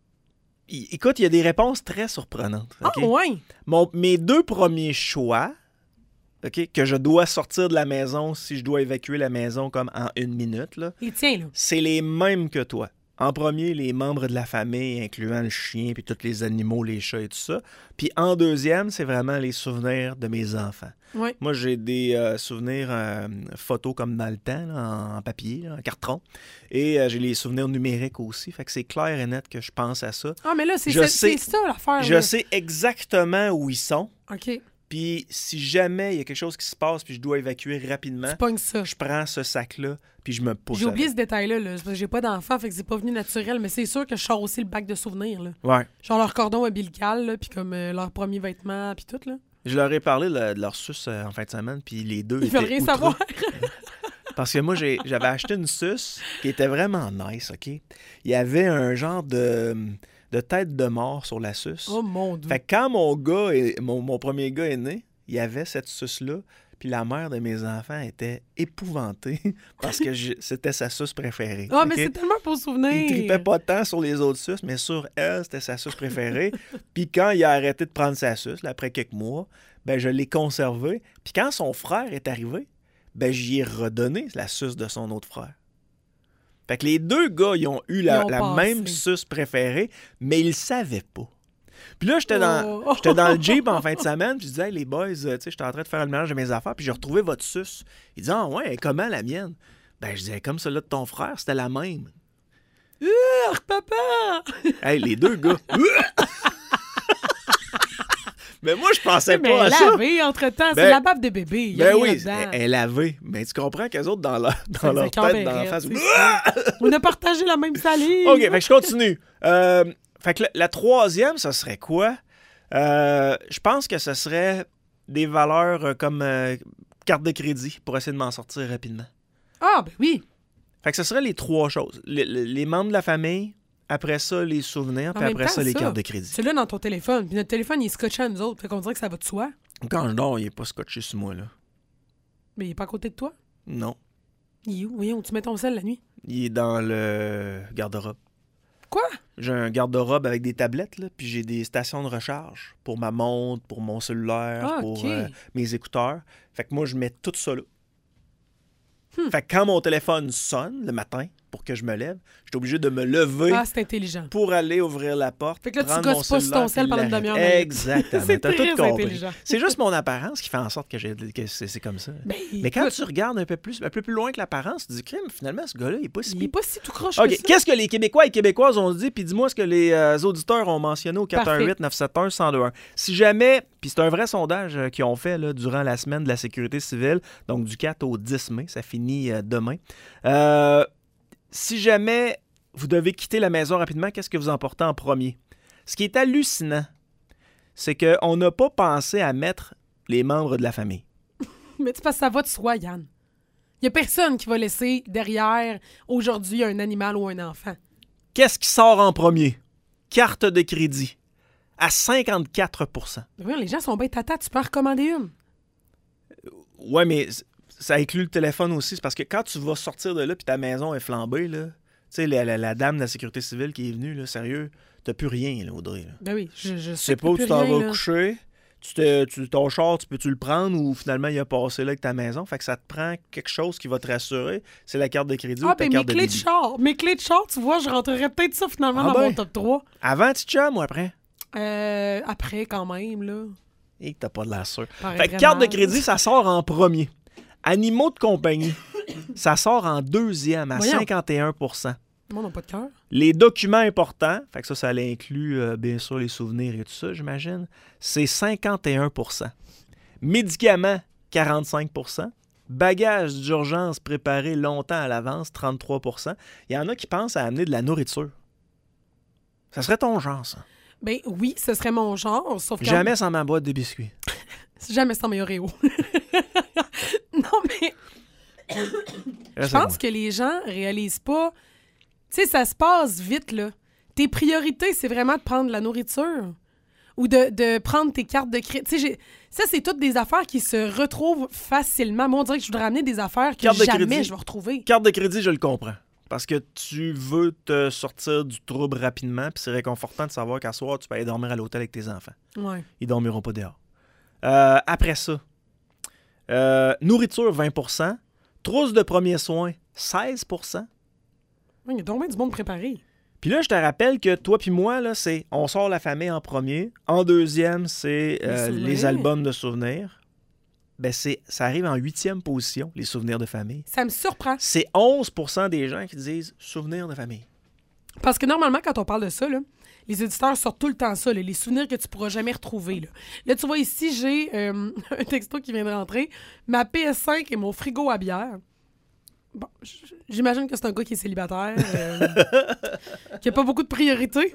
y- écoute, il y a des réponses très surprenantes. Ah, OK? ouais! Mon- mes deux premiers choix, OK, que je dois sortir de la maison si je dois évacuer la maison comme en une minute, là, Les tiens, là. c'est les mêmes que toi. En premier, les membres de la famille, incluant le chien, puis tous les animaux, les chats et tout ça. Puis en deuxième, c'est vraiment les souvenirs de mes enfants. Ouais. Moi, j'ai des euh, souvenirs euh, photos comme dans le temps, là, en, en papier, là, en carton. Et euh, j'ai les souvenirs numériques aussi. Fait que c'est clair et net que je pense à ça. Ah, mais là, c'est Je c'est- sais- c'est ça l'affaire. Je là. sais exactement où ils sont. OK. Puis si jamais il y a quelque chose qui se passe puis je dois évacuer rapidement, Tu pognes ça. je prends ce sac-là puis je me pousse. J'ai oublié avec. ce détail-là. Là. C'est parce que j'ai pas d'enfant, fait que c'est pas venu naturel. Mais c'est sûr que je sors aussi le bac de souvenirs. Là. Ouais. Genre leur cordon ombilical, là, puis comme euh, leurs premiers vêtements, puis tout. Là. Je leur ai parlé de, de leur suce euh, en fin de semaine puis les deux Ils étaient veulent rien outrés. savoir. Parce que moi, j'ai- j'avais acheté une suce qui était vraiment nice, OK? Il y avait un genre de, de tête de mort sur la suce. Oh mon Dieu. Fait que quand mon gars, est- mon, mon premier gars est né, il y avait cette suce-là, puis la mère de mes enfants était épouvantée parce que je- c'était sa suce préférée. Ah, mais OK? c'est tellement un beau souvenir. Il tripait pas tant sur les autres suces, mais sur elle, c'était sa suce préférée. Puis quand il a arrêté de prendre sa suce, là, après quelques mois, ben je l'ai conservé. Puis quand son frère est arrivé, ben j'y ai redonné la suce de son autre frère. Fait que les deux gars, ils ont eu la, Ils ont la passé. même suce préférée, mais ils le savaient pas. Puis là, j'étais dans, Oh. j'étais dans le Jeep en fin de semaine, puis je disais, hey, les boys, euh, tu sais, j'étais en train de faire le ménage de mes affaires, puis j'ai retrouvé votre suce. Ils disaient, ah ouais, comment la mienne? Ben, je disais, comme celle-là de ton frère, c'était la même. Urgh, papa! Hey, les deux gars. Mais moi, je pensais Mais pas à elle ça. lavé, entre-temps, Ben- c'est la bave de bébé. Il y a Ben rien oui, là-dedans. elle, elle avait. Mais tu comprends qu'eux autres, dans leur, Ça dans leur nous tête, écœurait, dans la face. c'est ça. On a partagé la même salive. OK, fait que je continue. Euh, fait que la, la troisième, ça serait quoi? Euh, je pense que ce serait des valeurs euh, comme euh, carte de crédit pour essayer de m'en sortir rapidement. Ah, ben oui. Fait que ce serait les trois choses. Le- le- les membres de la famille, après ça, les souvenirs, En puis même après temps, ça, les ça, cartes de crédit. C'est là dans ton téléphone. Puis notre téléphone, il est scotché à nous autres. Fait qu'on dirait que ça va de soi. Quand je dors, il n'est pas scotché sur moi, là. Mais il est pas à côté de toi. Non. Il est où? Voyons, tu mets ton sel la nuit. Il est dans le garde-robe. Quoi? J'ai un garde-robe avec des tablettes, là, puis j'ai des stations de recharge pour ma montre, pour mon cellulaire, Ah, pour ok. euh, mes écouteurs. Fait que moi, je mets tout ça là. Hmm. Fait que quand mon téléphone sonne le matin pour que je me lève, je suis obligé de me lever Ah, c'est intelligent. pour aller ouvrir la porte. Fait que là, tu prendre gosses mon pas sur ton cellulaire, sel puis pendant une l'arrêter. demi-heure. Exactement. C'est T'as très tout compris. intelligent. C'est juste mon apparence qui fait en sorte que, j'ai- que c'est, c'est comme ça. Ben, Mais quand écoute, tu regardes un peu plus, un peu plus loin que l'apparence, tu te dis, crime, finalement, ce gars-là, il est pas si il est pire. pas si tout croche OK, que ça. qu'est-ce que les Québécois et Québécoises ont dit? Puis dis-moi ce que les euh, auditeurs ont mentionné au quatre un huit neuf sept un un zéro deux un. Si jamais, puis c'est un vrai sondage euh, qu'ils ont fait là, durant la semaine de la sécurité civile, donc du quatre au dix mai, ça finit euh, demain. Euh, si jamais vous devez quitter la maison rapidement, qu'est-ce que vous emportez en premier? Ce qui est hallucinant, c'est qu'on n'a pas pensé à mettre les membres de la famille. Mais tu penses que ça va de soi, Yann. Il y a personne qui va laisser derrière aujourd'hui un animal ou un enfant. Qu'est-ce qui sort en premier? Carte de crédit. À cinquante-quatre pour cent. Oui, les gens sont bien tata, tu peux en recommander une. Ouais, mais c- ça inclut le téléphone aussi. C'est parce que quand tu vas sortir de là puis ta maison est flambée, là, tu sais, la, la- la dame de la sécurité civile qui est venue, là, sérieux, t'as plus rien, là, Audrey. Là. Ben oui, je, je Tu sais sais que pas où plus tu t'en rien, vas là. coucher. Tu te, tu, ton char, tu peux-tu le prendre ou finalement il a passé là avec ta maison? Fait que ça te prend quelque chose qui va te rassurer. C'est la carte de crédit Ah, ou ta ben mes carte de clés de débit. char. Mes clés de char, tu vois, je rentrerais peut-être ça finalement Ah dans ben. mon top trois. Avant, tu chum ou après? Euh, après, quand même, là. Et que t'as pas de la sûr. Paraît Fait que vraiment. carte de crédit, ça sort en premier. Animaux de compagnie, ça sort en deuxième à Voyons. cinquante et un pour cent. Le monde n'a pas de cœur. Les documents importants, fait que ça, ça inclut euh, bien sûr les souvenirs et tout ça, j'imagine, c'est cinquante et un pour cent. Médicaments, quarante-cinq pour cent. Bagages d'urgence préparés longtemps à l'avance, trente-trois pour cent. Il y en a qui pensent à amener de la nourriture. Ça serait ton genre, ça. Ben oui, ce serait mon genre, sauf que... Jamais sans ma boîte de biscuits. Jamais sans mes Oreos. Non, mais je Reste avec pense que les gens réalisent pas... Tu sais, ça se passe vite, là. Tes priorités, c'est vraiment de prendre de la nourriture ou de, de prendre tes cartes de crédit. Tu sais, j'ai- ça, c'est toutes des affaires qui se retrouvent facilement. Moi, on dirait que je voudrais ramener des affaires que Carte de jamais crédit. je vais retrouver. Carte de crédit, je le comprends. Parce que tu veux te sortir du trouble rapidement, puis c'est réconfortant de savoir qu'à soir, tu peux aller dormir à l'hôtel avec tes enfants. Ouais. Ils dormiront pas dehors. Euh, après ça, euh, nourriture, vingt pour cent. Trousse de premiers soins, seize pour cent. Ouais, il y a donc bien du monde préparé. Puis là, je te rappelle que toi puis moi, là, c'est on sort la famille en premier. En deuxième, c'est euh, Les souvenirs. les albums de souvenirs. Ben, c'est, ça arrive en huitième position, les souvenirs de famille. Ça me surprend. C'est onze pour cent des gens qui disent souvenirs de famille. Parce que normalement, quand on parle de ça, là, les éditeurs sortent tout le temps ça, là, les souvenirs que tu pourras jamais retrouver. Là, là tu vois, ici, j'ai euh, un texto qui vient de rentrer. Ma P S cinq et mon frigo à bière. Bon, j- j'imagine que c'est un gars qui est célibataire, euh, qui a pas beaucoup de priorités.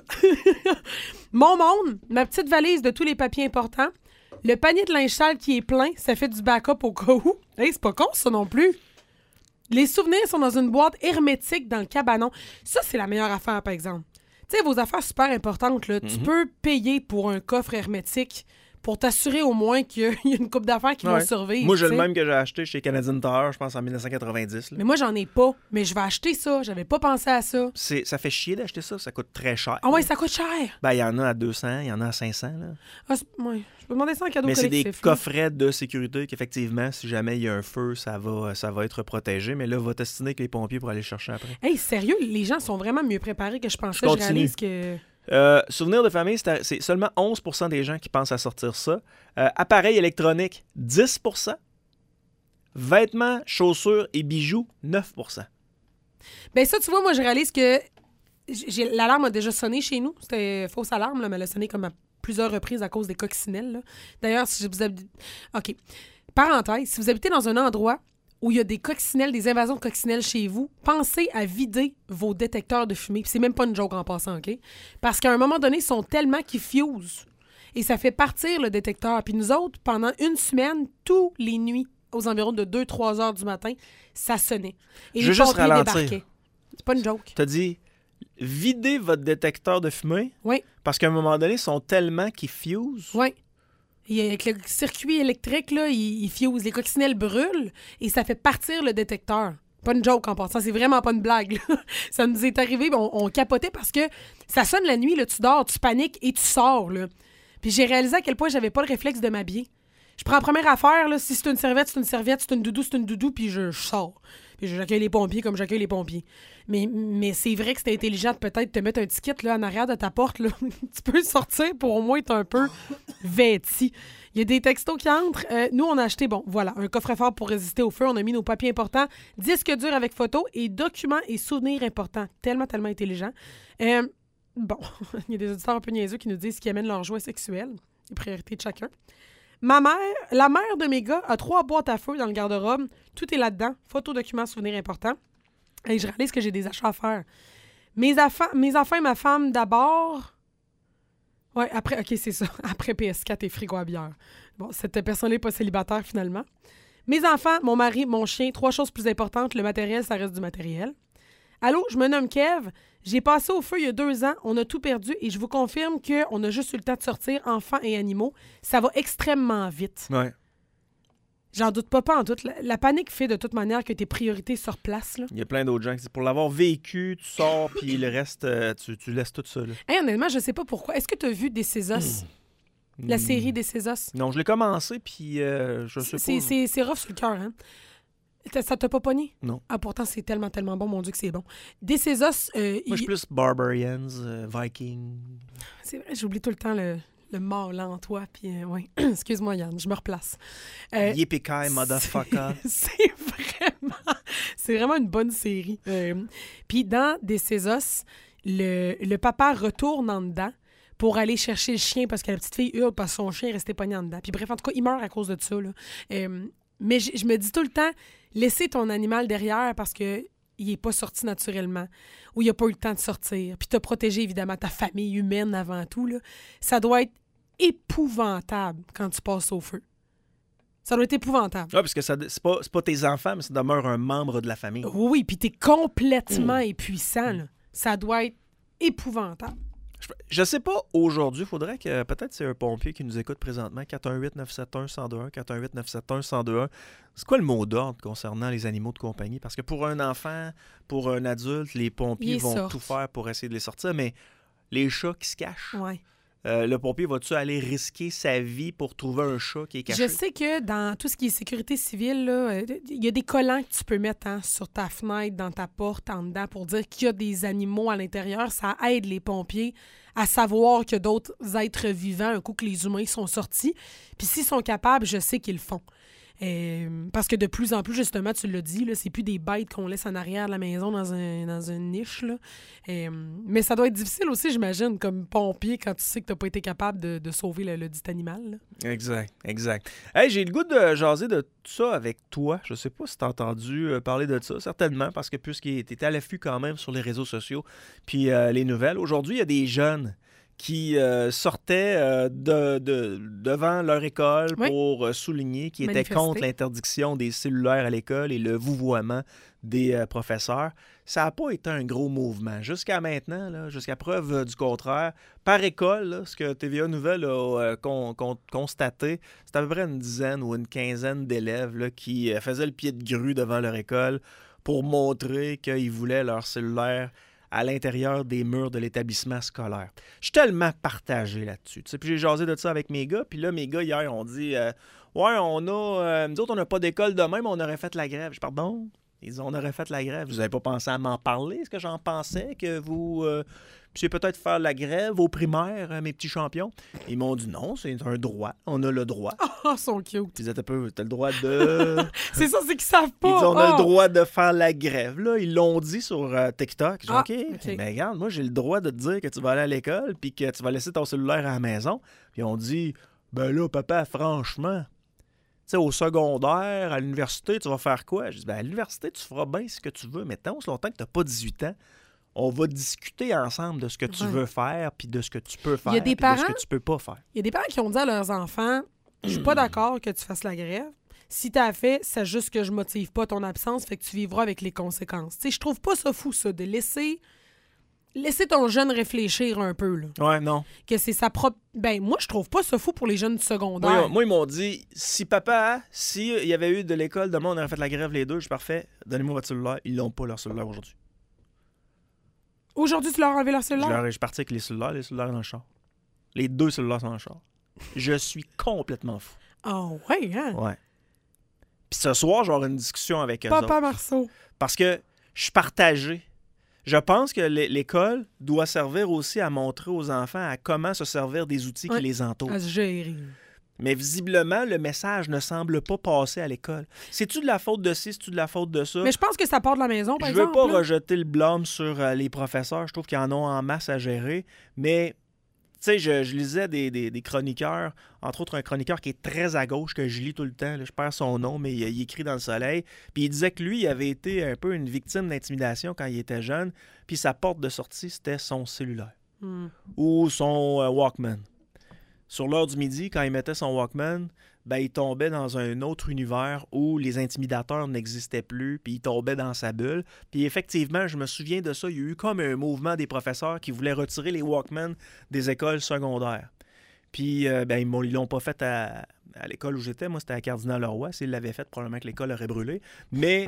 Mon monde, ma petite valise de tous les papiers importants, le panier de linge sale qui est plein, ça fait du backup au cas où. Hey, c'est pas con, ça non plus. Les souvenirs sont dans une boîte hermétique dans le cabanon. Ça, c'est la meilleure affaire, par exemple. Tu sais, vos affaires super importantes, là, tu peux payer pour un coffre hermétique pour t'assurer au moins qu'il y a y a une coupe d'affaires qui Ouais. vont survivre. Moi, j'ai tu le sais. même que j'ai acheté chez Canadian Tire, je pense en dix-neuf cent quatre-vingt-dix. là. Mais moi, j'en ai pas. Mais je vais acheter ça. J'avais pas pensé à ça. C'est, ça fait chier d'acheter ça, ça coûte très cher. Ah ouais, ça coûte cher. Ben, il y en a à deux cents, il y en a à cinq cents. Là. Ah, c'est- ouais. Je peux demander ça en cadeau Mais c'est des collectif. là. coffrets de sécurité qu'effectivement, si jamais il y a un feu, ça va, ça va être protégé. Mais là, va t'astiner avec les pompiers pour aller le chercher après. Hey, sérieux, les gens sont vraiment mieux préparés que je pensais. Je Je, continue. réalise que... Euh, souvenirs de famille, c'est, à- c'est seulement onze pour cent des gens qui pensent à sortir ça. Euh, appareil électronique, dix pour cent. Vêtements, chaussures et bijoux, neuf pour cent. Ben ça, tu vois, moi, je réalise que j'ai, l'alarme a déjà sonné chez nous. C'était fausse alarme, là, mais elle a sonné comme à plusieurs reprises à cause des coccinelles. Là. D'ailleurs, si vous habitez... OK. Parenthèse, si vous habitez dans un endroit où il y a des coccinelles, des invasions de coccinelles chez vous, pensez à vider vos détecteurs de fumée. Puis c'est même pas une joke en passant, OK? Parce qu'à un moment donné, ils sont tellement qu'ils fusent. Et ça fait partir le détecteur. Puis nous autres, pendant une semaine, tous les nuits, aux environs de deux trois heures du matin, ça sonnait. Et Je les veux juste pompiers ralentir. débarquaient. C'est pas une joke. T'as dit, videz votre détecteur de fumée Oui, parce qu'à un moment donné, ils sont tellement qu'ils fusent. oui. Et avec le circuit électrique, là, il, il fuse. Les coccinelles brûlent et ça fait partir le détecteur. Pas une joke en passant, c'est vraiment pas une blague. Là. Ça nous est arrivé, on, on capotait parce que ça sonne la nuit, là, tu dors, tu paniques et tu sors. Là. Puis j'ai réalisé à quel point j'avais pas le réflexe de m'habiller. Je prends la première affaire, là, si c'est une serviette, c'est une serviette, c'est une doudou, c'est une doudou, puis je, je sors. Puis j'accueille les pompiers comme j'accueille les pompiers. Mais, mais c'est vrai que c'était intelligent de peut-être te mettre un ticket là, en arrière de ta porte. Là. Tu peux sortir pour au moins être un peu vêti. Il y a des textos qui entrent. Euh, nous, on a acheté, bon, voilà, un coffre-fort pour résister au feu. On a mis nos papiers importants, disque dur avec photos et documents et souvenirs importants. Tellement, tellement intelligent. Euh, bon, il y a des auditeurs un peu niaiseux qui nous disent qu'ils amènent leurs jouets sexuels. Les priorités de chacun. Ma mère, la mère de mes gars, a trois boîtes à feu dans le garde-robe. Tout est là-dedans. Photos, documents, souvenirs importants. Et je réalise que j'ai des achats à faire. Mes, affa- mes enfants et ma femme d'abord. Ouais, après, OK, c'est ça. Après P S quatre et frigo à bière. Bon, cette personne-là n'est pas célibataire finalement. Mes enfants, mon mari, mon chien, trois choses plus importantes. Le matériel, ça reste du matériel. Allô, je me nomme Kev. J'ai passé au feu il y a deux ans. On a tout perdu et je vous confirme qu'on a juste eu le temps de sortir, enfants et animaux. Ça va extrêmement vite. Ouais. J'en doute pas, pas en doute. La, la panique fait de toute manière que tes priorités sur place. Là. Il y a plein d'autres gens qui disent, pour l'avoir vécu, tu sors, puis le reste, euh, tu, tu laisses tout ça. Là. Hey, honnêtement, je sais pas pourquoi. Est-ce que tu as vu Des Césos? Mmh. La série Des Césos? Non, je l'ai commencé, puis euh, je sais C'est, pas. c'est, c'est rough sur le cœur, hein? Ça t'a pas pogné? Non. Ah, pourtant, c'est tellement, tellement bon. Mon Dieu que c'est bon. Des Césos... Euh, Moi, je suis il... plus Barbarians, euh, Vikings. C'est vrai, j'oublie tout le temps le, le mort là en toi. Puis, euh, ouais. Excuse-moi, Yann, je me replace. Euh, Yippee-ki, motherfucker. C'est, c'est vraiment... C'est vraiment une bonne série. Euh, puis dans Des Césos, le, le papa retourne en dedans pour aller chercher le chien parce que la petite fille hurle parce que son chien est resté pogné en dedans. Puis bref, en tout cas, il meurt à cause de ça. Là. Euh, mais je, je me dis tout le temps, laissez ton animal derrière parce que il n'est pas sorti naturellement ou il n'a pas eu le temps de sortir. Puis tu as protégé évidemment ta famille humaine avant tout. Là. Ça doit être épouvantable quand tu passes au feu. Ça doit être épouvantable. Oui, parce que ça, c'est, pas, c'est pas tes enfants, mais ça demeure un membre de la famille. Oui, oui, puis tu es complètement mmh. épuisant. Là. Ça doit être épouvantable. Je, je sais pas, aujourd'hui, il faudrait que peut-être c'est un pompier qui nous écoute présentement. quatre un huit neuf sept un un zéro deux un, quatre un huit neuf sept un un zéro deux un. C'est quoi le mot d'ordre concernant les animaux de compagnie? Parce que pour un enfant, pour un adulte, les pompiers Ils vont sortent. tout faire pour essayer de les sortir, mais les chats qui se cachent, Ouais. euh, le pompier va-tu aller risquer sa vie pour trouver un chat qui est caché? Je sais que dans tout ce qui est sécurité civile, là, il y a des collants que tu peux mettre hein, sur ta fenêtre, dans ta porte, en dedans, pour dire qu'il y a des animaux à l'intérieur. Ça aide les pompiers à savoir qu'il y a d'autres êtres vivants un coup que les humains sont sortis. Puis s'ils sont capables, je sais qu'ils le font. Euh, parce que de plus en plus, justement, tu l'as dit, là, c'est plus des bêtes qu'on laisse en arrière de la maison dans, un, dans une niche. Là. Euh, mais ça doit être difficile aussi, j'imagine, comme pompier, quand tu sais que tu n'as pas été capable de, de sauver le, le dit animal. Là. Exact, exact. Hey, j'ai le goût de jaser de tout ça avec toi. Je sais pas si tu as entendu euh, parler de ça, certainement, parce que puisqu'il était à l'affût quand même sur les réseaux sociaux, puis euh, les nouvelles. Aujourd'hui, il y a des jeunes qui euh, sortaient euh, de, de, devant leur école oui. pour euh, souligner qu'ils étaient contre l'interdiction des cellulaires à l'école et le vouvoiement des euh, professeurs. Ça n'a pas été un gros mouvement. Jusqu'à maintenant, là, jusqu'à preuve euh, du contraire, par école, là, ce que T V A Nouvelle a euh, con, con, constaté, c'est à peu près une dizaine ou une quinzaine d'élèves là, qui euh, faisaient le pied de grue devant leur école pour montrer qu'ils voulaient leur cellulaire à l'intérieur des murs de l'établissement scolaire. Je suis tellement partagé là-dessus. Tu sais, puis j'ai jasé de ça avec mes gars, puis là, mes gars, hier, ont dit euh, « Ouais, on a... Euh, nous autres, on n'a pas d'école demain, mais on aurait fait la grève. » Je dis « Pardon? » Ils disent « On aurait fait la grève. » Vous n'avez pas pensé à m'en parler? Est-ce que j'en pensais? Que vous... Euh... c'est peut-être faire la grève aux primaires, hein, mes petits champions. Ils m'ont dit non, c'est un droit. On a le droit. Oh, ils sont cute. Ils disaient, t'as peu, t'as le droit de... C'est ça, c'est qu'ils savent pas. Ils disent, on a oh. le droit de faire la grève. Là, ils l'ont dit sur euh, TikTok. J'ai dit, Ah, OK, OK. mais regarde, moi, j'ai le droit de te dire que tu vas aller à l'école puis que tu vas laisser ton cellulaire à la maison. Puis on dit, ben là, papa, franchement... Tu sais, au secondaire, à l'université, tu vas faire quoi? Je dis, ben, à l'université, tu feras bien ce que tu veux, mais tant aussi longtemps que tu n'as pas dix-huit ans, on va discuter ensemble de ce que tu Ouais. veux faire, puis de ce que tu peux faire, Il y a des puis de ce parents- que tu peux pas faire. Il y a des parents qui ont dit à leurs enfants, je suis pas d'accord que tu fasses la grève. Si t'as fait, c'est juste que je motive pas ton absence, fait que tu vivras avec les conséquences. Tu sais, je trouve pas ça fou, ça, de laisser... Laisser ton jeune réfléchir un peu, là. Ouais, non. Que c'est sa propre... Ben, moi, je trouve pas ça fou pour les jeunes du secondaire. Moi, moi, ils m'ont dit, si papa, si il y avait eu de l'école, demain, on aurait fait la grève les deux, je suis parfait, donnez-moi votre cellulaire. Ils l'ont pas, leur cellulaire, aujourd'hui. Aujourd'hui, tu leur as enlevé leur Je, cellulaire? leur ai- je suis parti avec les cellulaires, les cellulaires dans le char. Les deux cellulaires sont dans le char. Je suis complètement fou. Oh, ouais, hein? Ouais. Puis ce soir, j'aurai une discussion avec eux Papa autres. Marceau. Parce que je suis partagé. Je pense que l'é- l'école doit servir aussi à montrer aux enfants à comment se servir des outils Ouais. qui les entourent. À se gérer. Mais visiblement, le message ne semble pas passer à l'école. C'est-tu de la faute de ci, c'est-tu de la faute de ça? Mais je pense que ça part de la maison, par Je veux exemple. pas là. rejeter le blâme sur euh, les professeurs. Je trouve qu'ils en ont en masse à gérer. Mais, tu sais, je, je lisais des, des- des chroniqueurs, entre autres un chroniqueur qui est très à gauche, que je lis tout le temps. Là, je perds son nom, mais il, il écrit dans le soleil. Puis il disait que lui, il avait été un peu une victime d'intimidation quand il était jeune. Puis sa porte de sortie, c'était son cellulaire Hmm. ou son euh, Walkman. Sur l'heure du midi, quand il mettait son Walkman, ben, il tombait dans un autre univers où les intimidateurs n'existaient plus, puis il tombait dans sa bulle. Puis effectivement, je me souviens de ça, il y a eu comme un mouvement des professeurs qui voulaient retirer les Walkman des écoles secondaires. Puis euh, ben, ils m'ont- ils l'ont pas fait à, à l'école où j'étais. Moi, c'était à Cardinal-Leroy. S'ils l'avaient fait, probablement que l'école aurait brûlé. Mais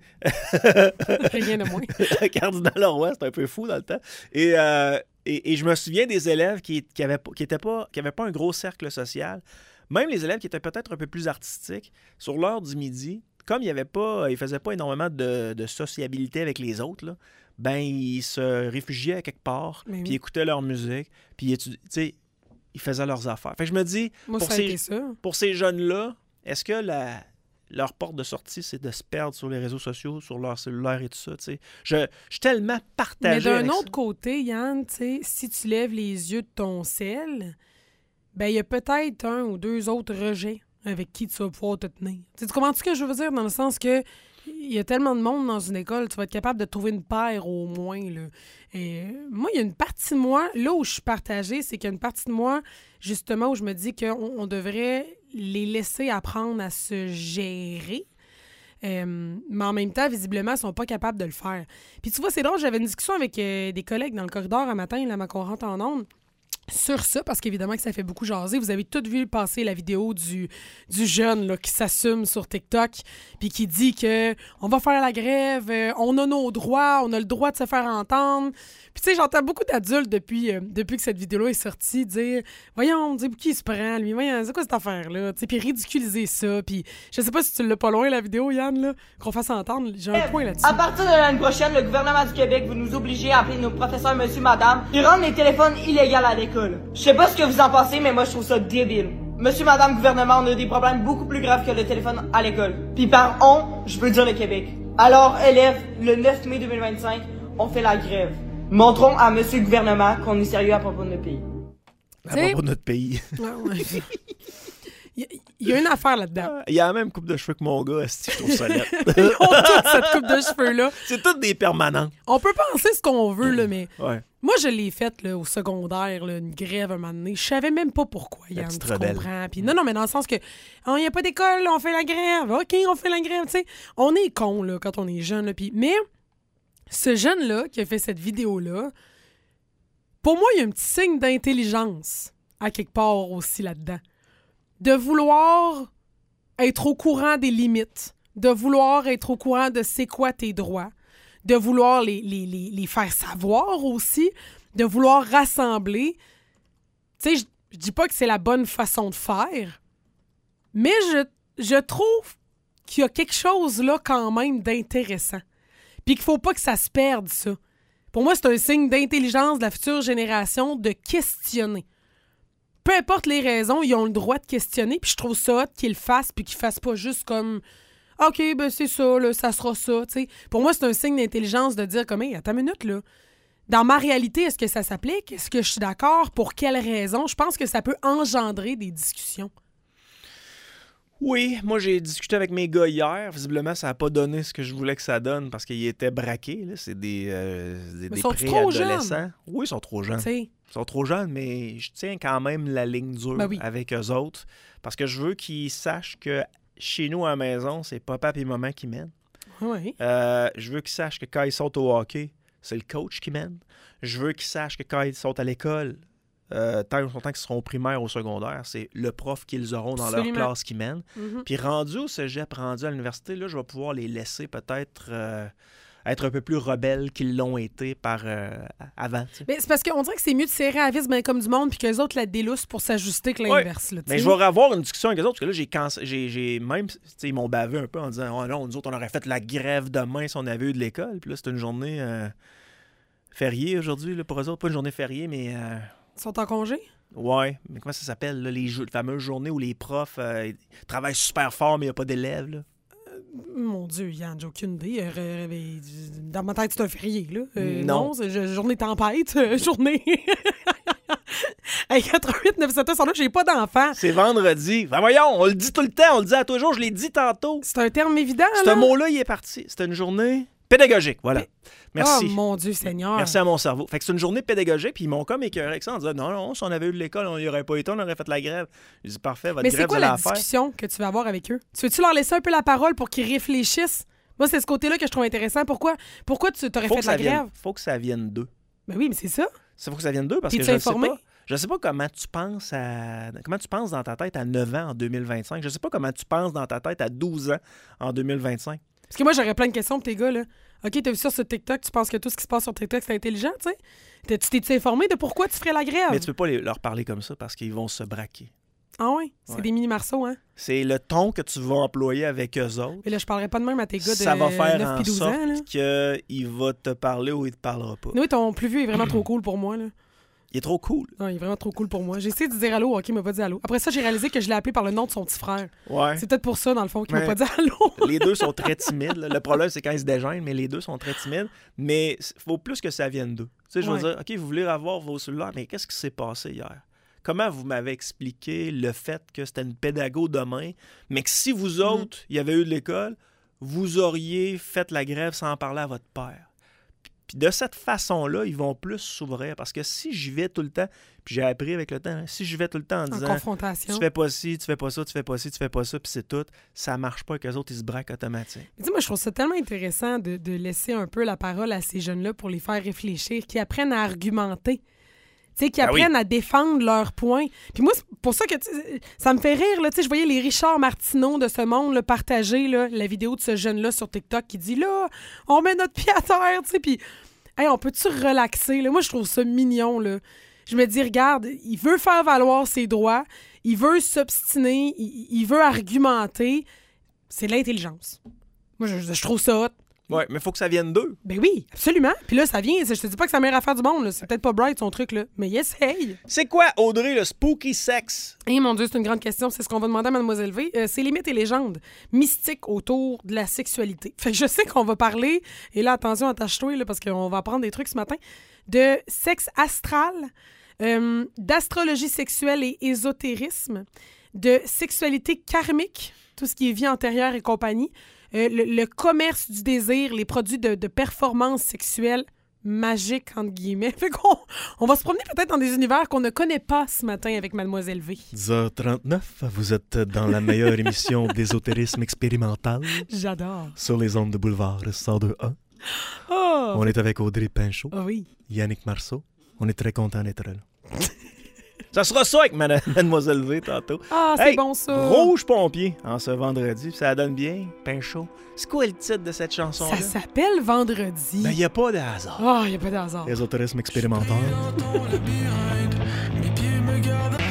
Rien de moins. Cardinal-Leroy, c'était un peu fou dans le temps. Et, euh, et, et je me souviens des élèves qui qui avaient, pas- qui étaient pas, qui avaient pas un gros cercle social. Même les élèves qui étaient peut-être un peu plus artistiques, sur l'heure du midi, comme il y avait pas, ils faisaient pas énormément de, de sociabilité avec les autres, là, ben ils se réfugiaient à quelque part, Mais puis oui. écoutaient leur musique, puis étudi- tu sais, ils faisaient leurs affaires. Fait que je me dis, Moi, Pour ça a ces- été ça. pour ces jeunes-là, est-ce que la, leur porte de sortie, c'est de se perdre sur les réseaux sociaux, sur leur cellulaire et tout ça, tu sais? Je, je suis tellement Mais partagé d'un avec autre ça. côté, Yann, tu sais, si tu lèves les yeux de ton sel, ben il y a peut-être un ou deux autres rejets avec qui tu vas pouvoir te tenir. Tu sais, tu comprends ce que je veux dire? Dans le sens que il y a tellement de monde dans une école, tu vas être capable de trouver une paire au moins, là. Et moi, il y a une partie de moi, là où je suis partagée, c'est qu'il y a une partie de moi, justement, où je me dis qu'on on devrait les laisser apprendre à se gérer. Euh, mais en même temps, visiblement, ils sont pas capables de le faire. Puis tu vois, c'est drôle, j'avais une discussion avec euh, des collègues dans le corridor un matin, là, ma qu'on rentre en ondes, sur ça, parce qu'évidemment que ça fait beaucoup jaser. Vous avez tous vu passer la vidéo du, du jeune là, qui s'assume sur TikTok puis qui dit que on va faire la grève, euh, on a nos droits, on a le droit de se faire entendre. Puis tu sais, j'entends beaucoup d'adultes depuis, euh, depuis que cette vidéo est sortie dire « Voyons, on dit qui il se prend, lui? Voyons, c'est quoi cette affaire-là? » Tu sais, puis ridiculiser ça. Puis je sais pas si tu l'as pas loin, la vidéo, Yann, là, qu'on fasse entendre. J'ai un point là-dessus. À partir de l'année prochaine, le gouvernement du Québec va nous obliger à appeler nos professeurs monsieur, madame et rendre les téléphones illégaux à l'école. Je sais pas ce que vous en pensez, mais moi je trouve ça débile. Monsieur, madame, gouvernement, on a des problèmes beaucoup plus graves que le téléphone à l'école. Puis par on, je veux dire le Québec. Alors, élèves, le neuf mai deux mille vingt-cinq, on fait la grève. Montrons à monsieur le gouvernement qu'on est sérieux à propos de notre pays. À T'sais- propos de notre pays. Ouais, ouais. Il y a- il y a une affaire là-dedans. Il y a la même coupe de cheveux que mon gars, esti, je trouve ça laid. Ils ont toute cette coupe de cheveux-là. C'est toutes des permanents. On peut penser ce qu'on veut, là, mais Ouais. moi, je l'ai faite là, au secondaire, là, une grève un moment donné. Je savais même pas pourquoi, Yann, petite tu rebelle. comprends. Puis non, non, mais dans le sens que il n'y a pas d'école, on fait la grève. OK, on fait la grève, tu sais. On est con là, quand on est jeune. Là, puis... Mais ce jeune-là qui a fait cette vidéo-là, pour moi, il y a un petit signe d'intelligence à quelque part aussi là-dedans. De vouloir être au courant des limites, de vouloir être au courant de c'est quoi tes droits, de vouloir les, les, les, les faire savoir aussi, de vouloir rassembler. Tu sais, je, je dis pas que c'est la bonne façon de faire, mais je, je trouve qu'il y a quelque chose là quand même d'intéressant. Puis qu'il faut pas que ça se perde, ça. Pour moi, c'est un signe d'intelligence de la future génération de questionner. Peu importe les raisons, ils ont le droit de questionner, puis je trouve ça hot qu'ils le fassent, puis qu'ils fassent pas juste comme « OK, ben c'est ça, là, ça sera ça. » T'sais. Pour moi, c'est un signe d'intelligence de dire comme « Hey, attends une minute, là. Dans ma réalité, est-ce que ça s'applique? Est-ce que je suis d'accord? Pour quelles raisons? » Je pense que ça peut engendrer des discussions. Oui, moi j'ai discuté avec mes gars hier. Visiblement, ça n'a pas donné ce que je voulais que ça donne parce qu'ils étaient braqués. Là. C'est des, euh, des, des pré-adolescents. Oui, ils sont trop jeunes. T'sais. Ils sont trop jeunes, mais je tiens quand même la ligne dure ben oui. avec eux autres parce que je veux qu'ils sachent que chez nous à la maison, c'est papa et maman qui mènent. Oui. Euh, je veux qu'ils sachent que quand ils sont au hockey, c'est le coach qui mène. Je veux qu'ils sachent que quand ils sont à l'école, Euh, tant longtemps qu'ils seront au primaire ou au secondaire, c'est le prof qu'ils auront dans Absolument. leur classe qui mène. Mm-hmm. Puis rendu au cégep, rendu à l'université, là, je vais pouvoir les laisser peut-être euh, être un peu plus rebelles qu'ils l'ont été par euh, avant. T'sais. Mais c'est parce qu'on dirait que c'est mieux de serrer à vis ben comme du monde puis qu'eux autres la déloussent pour s'ajuster que l'inverse. Ouais. Là, mais je vais avoir une discussion avec eux autres parce que là, j'ai, canc- j'ai, j'ai même... Ils m'ont bavé un peu en disant oh, « non, nous autres, on aurait fait la grève demain si on avait eu de l'école. » Puis là, c'est une journée euh, fériée aujourd'hui là, pour eux autres. Pas une journée fériée, mais... Euh... Ils sont en congé? Ouais, mais comment ça s'appelle, là, les, jeux, les fameuses journées où les profs euh, travaillent super fort, mais il n'y a pas d'élèves, là? Euh, mon Dieu, Yann, j'ai aucune idée. Euh, euh, dans ma tête, c'est un férié, là. Euh, non. non, c'est journée tempête, euh, journée... Hey, quatre-vingt-huit neuf cent soixante-neuf, j'ai pas d'enfant. C'est vendredi. Ben voyons, on le dit tout le temps, on le dit à tous les jours, je l'ai dit tantôt. C'est un terme évident, Ce là. mot-là, il est parti. C'était une journée pédagogique, voilà. Mais... Merci. Oh, mon Dieu Seigneur. Merci à mon cerveau. Fait que c'est une journée pédagogique, puis ils m'ont comme écœuré avec ça en disant non, non, si on avait eu de l'école, on n'y aurait pas été, on aurait fait la grève. Je dis parfait, votre Mais grève, c'est quoi vous la allez la discussion faire. que tu vas avoir avec eux? Tu veux-tu leur laisser un peu la parole pour qu'ils réfléchissent? Moi, c'est ce côté-là que je trouve intéressant. Pourquoi, Pourquoi tu t'aurais faut fait la vienne, grève? Faut que ça vienne d'eux. Ben oui, mais c'est ça. Ça faut que ça vienne d'eux parce puis que tu je ne sais pas. Je sais pas comment tu penses à comment tu penses dans ta tête à neuf ans en deux mille vingt-cinq. Je sais pas comment tu penses dans ta tête à douze ans en deux mille vingt-cinq. Parce que moi, j'aurais plein de questions pour tes gars, là. OK, t'as vu ça sur TikTok, tu penses que tout ce qui se passe sur TikTok, c'est intelligent, tu sais? Tu t'es informé de pourquoi tu ferais la grève? Mais tu peux pas les, leur parler comme ça parce qu'ils vont se braquer. Ah oui? C'est ouais. des mini-marceaux, hein? C'est le ton que tu vas employer avec eux autres. Mais là, je parlerai pas de même à tes gars de ça va faire neuf en puis douze sorte ans, là. qu'il va te parler ou il te parlera pas. Oui, ton plus vieux est vraiment trop cool pour moi, là. Il est trop cool. Non, il est vraiment trop cool pour moi. J'ai essayé de dire allô, OK, il m'a pas dit allô. Après ça, j'ai réalisé que je l'ai appelé par le nom de son petit frère. Ouais. C'est peut-être pour ça, dans le fond, qu'il mais m'a pas dit allô. Les deux sont très timides. Là. Le problème, c'est quand ils se dégênent, mais les deux sont très timides. Mais il faut plus que ça vienne d'eux. Tu sais, je veux ouais. dire, OK, vous voulez avoir vos cellulaires, mais qu'est-ce qui s'est passé hier? Comment vous m'avez expliqué le fait que c'était une pédago demain, mais que si vous autres, il mm. y avait eu de l'école, vous auriez fait la grève sans en parler à votre père? Puis de cette façon-là, ils vont plus s'ouvrir. Parce que si j'y vais tout le temps, puis j'ai appris avec le temps, hein, si j'y vais tout le temps en, en disant confrontation. Tu fais pas ci, tu fais pas ça, tu fais pas ci, tu fais pas ça, puis c'est tout, ça marche pas qu'eux autres, ils se braquent automatiquement. Mais tu sais, moi, je trouve ça tellement intéressant de, de laisser un peu la parole à ces jeunes-là pour les faire réfléchir, qui apprennent à argumenter. Tu sais, qui apprennent ah oui. à défendre leurs points. Puis moi, c'est pour ça que ça me fait rire. Là, je voyais les Richard Martineau de ce monde là, partager là, la vidéo de ce jeune-là sur TikTok qui dit là, on met notre pied à terre. Puis, hey, on peut-tu relaxer? Là? Moi, je trouve ça mignon. Là. Je me dis, regarde, il veut faire valoir ses droits, il veut s'obstiner, il, il veut argumenter. C'est de l'intelligence. Moi, je, je trouve ça hot. Oui, mais il faut que ça vienne d'eux. Ben oui, absolument. Puis là, ça vient. Je te dis pas que c'est la meilleure affaire du monde. Là. C'est peut-être pas bright, son truc, là. Mais il essaye. C'est quoi, Audrey, le spooky sex? Eh mon Dieu, c'est une grande question. C'est ce qu'on va demander à Mademoiselle V. Euh, c'est les mythes et légendes mystiques autour de la sexualité. Fait que je sais qu'on va parler, et là, attention, attache-toi, là, parce qu'on va apprendre des trucs ce matin, de sexe astral, euh, d'astrologie sexuelle et ésotérisme, de sexualité karmique, tout ce qui est vie antérieure et compagnie, Euh, le, le commerce du désir, les produits de, de performance sexuelle magique, entre guillemets. Fait qu'on on va se promener peut-être dans des univers qu'on ne connaît pas ce matin avec Mademoiselle V. dix heures trente-neuf, vous êtes dans la meilleure émission d'ésotérisme expérimental. J'adore. Sur les ondes de Boulevard cent deux un. Oh! On est avec Audrey Pinchot. Oh oui. Yannick Marceau. On est très content d'être là. Ça sera ça avec Mademoiselle V tantôt. Ah, c'est hey, bon ça. Rouge pompier en ce vendredi. Ça donne bien, Pinchot. C'est quoi le titre de cette chanson-là? Ça s'appelle Vendredi. Ben, il n'y a pas de hasard. Ah, il n'y a pas de hasard. Ésotérisme expérimental. Mes pieds me gardent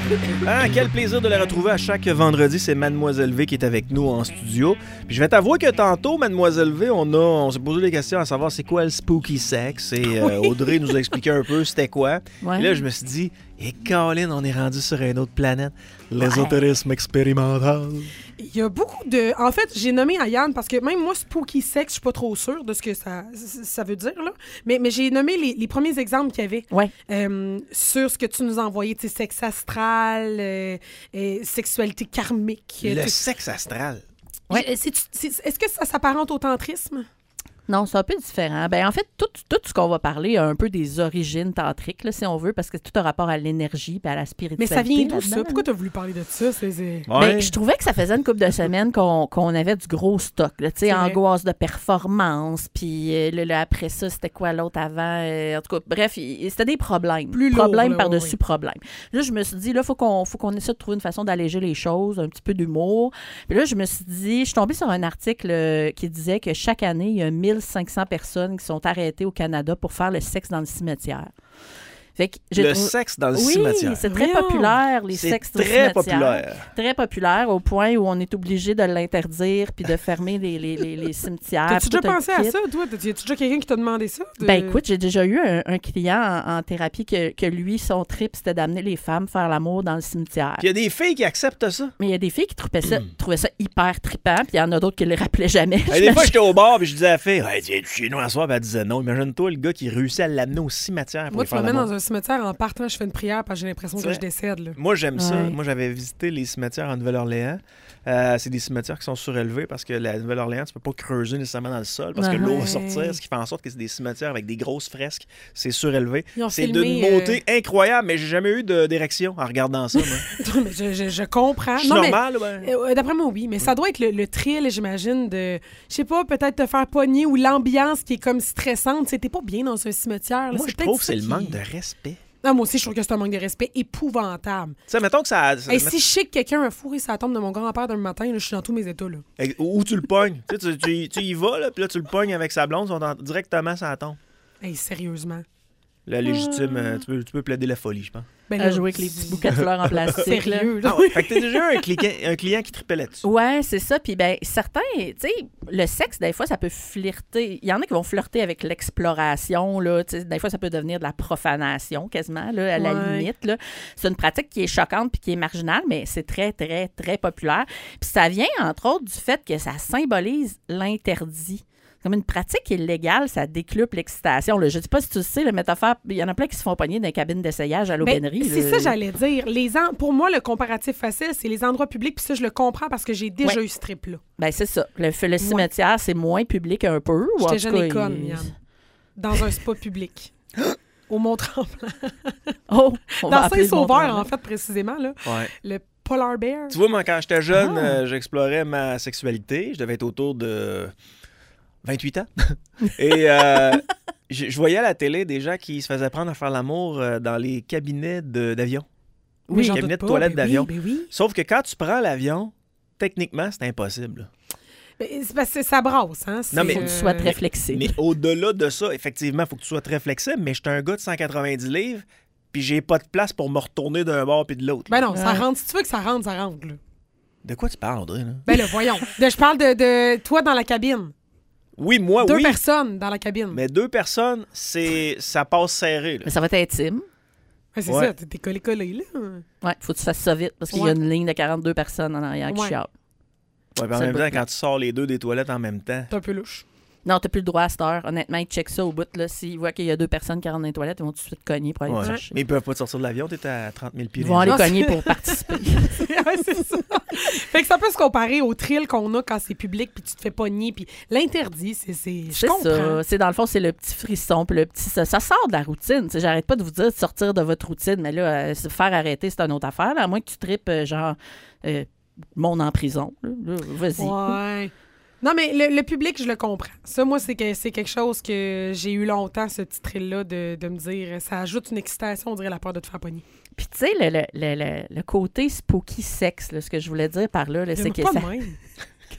Ah, quel plaisir de la retrouver à chaque vendredi. C'est Mademoiselle V qui est avec nous en studio. Puis je vais t'avouer que tantôt, Mademoiselle V, on, a, on s'est posé des questions à savoir c'est quoi le spooky sex. Et euh, Oui. Audrey nous a expliqué un peu c'était quoi. Ouais. Et là, je me suis dit, et Colin, on est rendu sur une autre planète. L'ésotérisme expérimental. Il y a beaucoup de... En fait, j'ai nommé à Yann parce que même moi, spooky sex, je suis pas trop sûre de ce que ça, ça veut dire, là. Mais, mais j'ai nommé les, les premiers exemples qu'il y avait Ouais. euh, sur ce que tu nous as envoyé. Tu sais, sexe astral, euh, euh, sexualité karmique. Le tout- sexe astral. Ouais. J'ai- c'est- c'est- Est-ce que ça s'apparente au tantrisme? Non, c'est un peu différent. Ben, en fait, tout, tout ce qu'on va parler a un peu des origines tantriques, là, si on veut, parce que c'est tout un rapport à l'énergie et à la Mais spiritualité. ça vient d'où, là-dedans, ça? Pourquoi tu as voulu parler de ça? C'est, c'est... Ouais. Ben, je trouvais que ça faisait une couple de semaines qu'on qu'on avait du gros stock. là, Tu sais, C'est vrai. angoisse de performance, puis euh, là, là, après ça, c'était quoi l'autre avant? euh, en tout cas, bref, il- c'était des problèmes. Plus lourd, Problèmes là, par-dessus oui, oui. problèmes. Là, je me suis dit, là, il faut qu'on faut qu'on essaie de trouver une façon d'alléger les choses, un petit peu d'humour. Puis là, je me suis dit, je suis tombée sur un article euh, qui disait que chaque année, il y a mille cinq cents personnes qui sont arrêtées au Canada pour faire le sexe dans le cimetière. Fait que j'ai Le trouvé- sexe dans le oui, cimetière. c'est très Voyons. populaire, les C'est sexes de très cimetière. populaire. Très populaire, au point où on est obligé de l'interdire puis de fermer les, les, les, les cimetières. T'as-tu puis déjà tout un pensé à kit. ça, toi? T'as- Y a-tu déjà quelqu'un qui t'a demandé ça? De- Ben écoute, j'ai déjà eu un, un client en, en thérapie que, que lui, son trip, c'était d'amener les femmes faire l'amour dans le cimetière. Puis il y a des filles qui acceptent ça. Mais il y a des filles qui trouvaient ça, trouvaient ça hyper trippant, puis il y en a d'autres qui ne le rappelaient jamais. Hey, des fois, j'étais au bar et je disais à la fille, hey, tu viens chez nous un soir, puis elle disait non. Imagine-toi le gars qui réussit à l'amener au cimetière pour Moi, lui tu faire m'amènes l'amour. dans un cimetière, en partant, je fais une prière parce que j'ai l'impression que C'est je décède. Là. Moi, j'aime ça. Ouais. Moi, j'avais visité les cimetières en Nouvelle-Orléans. Euh, c'est des cimetières qui sont surélevés parce que la Nouvelle-Orléans, tu peux pas creuser nécessairement dans le sol parce que Ouais. l'eau va sortir, ce qui fait en sorte que c'est des cimetières avec des grosses fresques. C'est surélevé. Ils ont C'est filmé, d'une beauté incroyable, mais j'ai jamais eu de- d'érection en regardant ça. Moi. Mais je, je, je comprends. Je suis Non, mais- normal, ben. Euh, D'après moi, oui. Mais ça doit être le, le thrill, j'imagine, de... Je sais pas, peut-être te faire pogner ou l'ambiance qui est comme stressante. T'es pas bien dans un cimetière. Là. Moi, je peut-être trouve que ça c'est le qui- manque de respect. Non, moi aussi, je trouve que c'est un manque de respect épouvantable. Tu sais, mettons que ça. ça- Hey, si je sais que quelqu'un a fourré sa tombe de mon grand-père d'un matin, là, je suis dans tous mes états. Là. Où tu le pognes. Tu, sais, tu, tu- tu y vas, là, puis là, tu le pognes avec sa blonde, ils sont en- directement sur la tombe. Hey, sérieusement. La légitime, euh, tu, peux, tu peux plaider la folie, je pense. Ben, à là, jouer avec les petits bouquets de fleurs en plastique. là. Sérieux, là. Ah ouais. Fait que t'as déjà eu un client, un client qui tripait là-dessus. Ouais, c'est ça. Puis ben certains, tu sais, le sexe, des fois, ça peut flirter. Il y en a qui vont flirter avec l'exploration, là. Tu sais, des fois, ça peut devenir de la profanation, quasiment, là, à la Ouais. limite, là. C'est une pratique qui est choquante puis qui est marginale, mais c'est très, très, très populaire. Puis ça vient, entre autres, du fait que ça symbolise l'interdit. Comme une pratique illégale, ça décuple l'excitation. Là. Je ne sais pas si tu sais, le métaphore, il y en a plein qui se font pogner dans les cabines d'essayage à Ben, l'aubainerie. c'est là. ça, j'allais dire. Les en- Pour moi, le comparatif facile, c'est les endroits publics. Puis ça, je le comprends parce que j'ai déjà eu ce trip-là. Ben, c'est ça. Le, le cimetière, c'est moins public un peu. ou en J'étais tout jeune cas, et conne, il- Yann. Dans un spa public. Au Mont-Tremblant. Oh, on va Dans appeler le Saint-Sauveur, Mont-Tremblant. en fait, précisément. Là. Ouais. Le Polar Bear. Tu vois, moi, quand j'étais jeune, Ah. euh, j'explorais ma sexualité. Je devais être autour de vingt-huit ans. Et euh, je, je voyais à la télé des gens qui se faisaient prendre à faire l'amour euh, dans les cabinets de- d'avion. Mais Oui, j'en cabinet doute de pas, toilette ben d'avion. Oui, ben oui. Sauf que quand tu prends l'avion, techniquement, c'est impossible. Ben, c'est parce que ça brasse, hein. c'est, Non, mais- Faut que tu euh, sois très flexible. Mais au-delà de ça, effectivement, il faut que tu sois très flexible, mais j'étais un gars de cent quatre-vingt-dix livres, puis j'ai pas de place pour me retourner d'un bord puis de l'autre. Ben non, ça Ouais. rentre. Si tu veux que ça rentre, ça rentre. Là. De quoi tu parles, Audrey? Là? Ben là, voyons. De- je parle de, de toi dans la cabine. Oui, moi, Deux oui. personnes dans la cabine. Mais deux personnes, c'est ça passe serré. Là. Mais ça va être intime. Ouais, c'est Ouais. ça, t'es t'es collé-collé, là. Ouais, faut que tu fasses ça vite parce qu'il y a Ouais. une ligne de quarante-deux personnes en arrière qui Ouais. chialent. Ouais, puis en C'est même le temps, bout de quand tu sors les deux des toilettes en même temps. T'es un peu louche. Non, t'as plus le droit à cette heure. Honnêtement, ils checkent ça au bout. Là. S'ils voient qu'il y a deux personnes qui rentrent dans les toilettes, ils vont tout de suite cogner pour aller te Ouais. chercher. Mais ils peuvent pas te sortir de l'avion, t'es à trente mille pieds. Ils vont aller Non, cogner c'est- pour participer. Ouais, c'est ça. Fait que ça peut se comparer au thrill qu'on a quand c'est public puis tu te fais pogner. Puis l'interdit, c'est... c'est... Je C'est comprends. ça. C'est dans le fond, c'est le petit frisson, puis le petit. Ça, ça sort de la routine. T'sais, j'arrête pas de vous dire de sortir de votre routine, mais là, euh, se faire arrêter, c'est une autre affaire. Là, à moins que tu tripes, euh, genre, euh, monde en prison. Là, Là, vas-y. Ouais. Non, mais le, le public, je le comprends. Ça, moi, c'est que c'est quelque chose que j'ai eu longtemps, ce petit thrill-là, de, de me dire, ça ajoute une excitation, on dirait, la peur de te faire pogner. Puis, tu sais, le, le, le, le- le côté spooky sexe, là, ce que je voulais dire par là, là, c'est J'aime que pas ça. de même.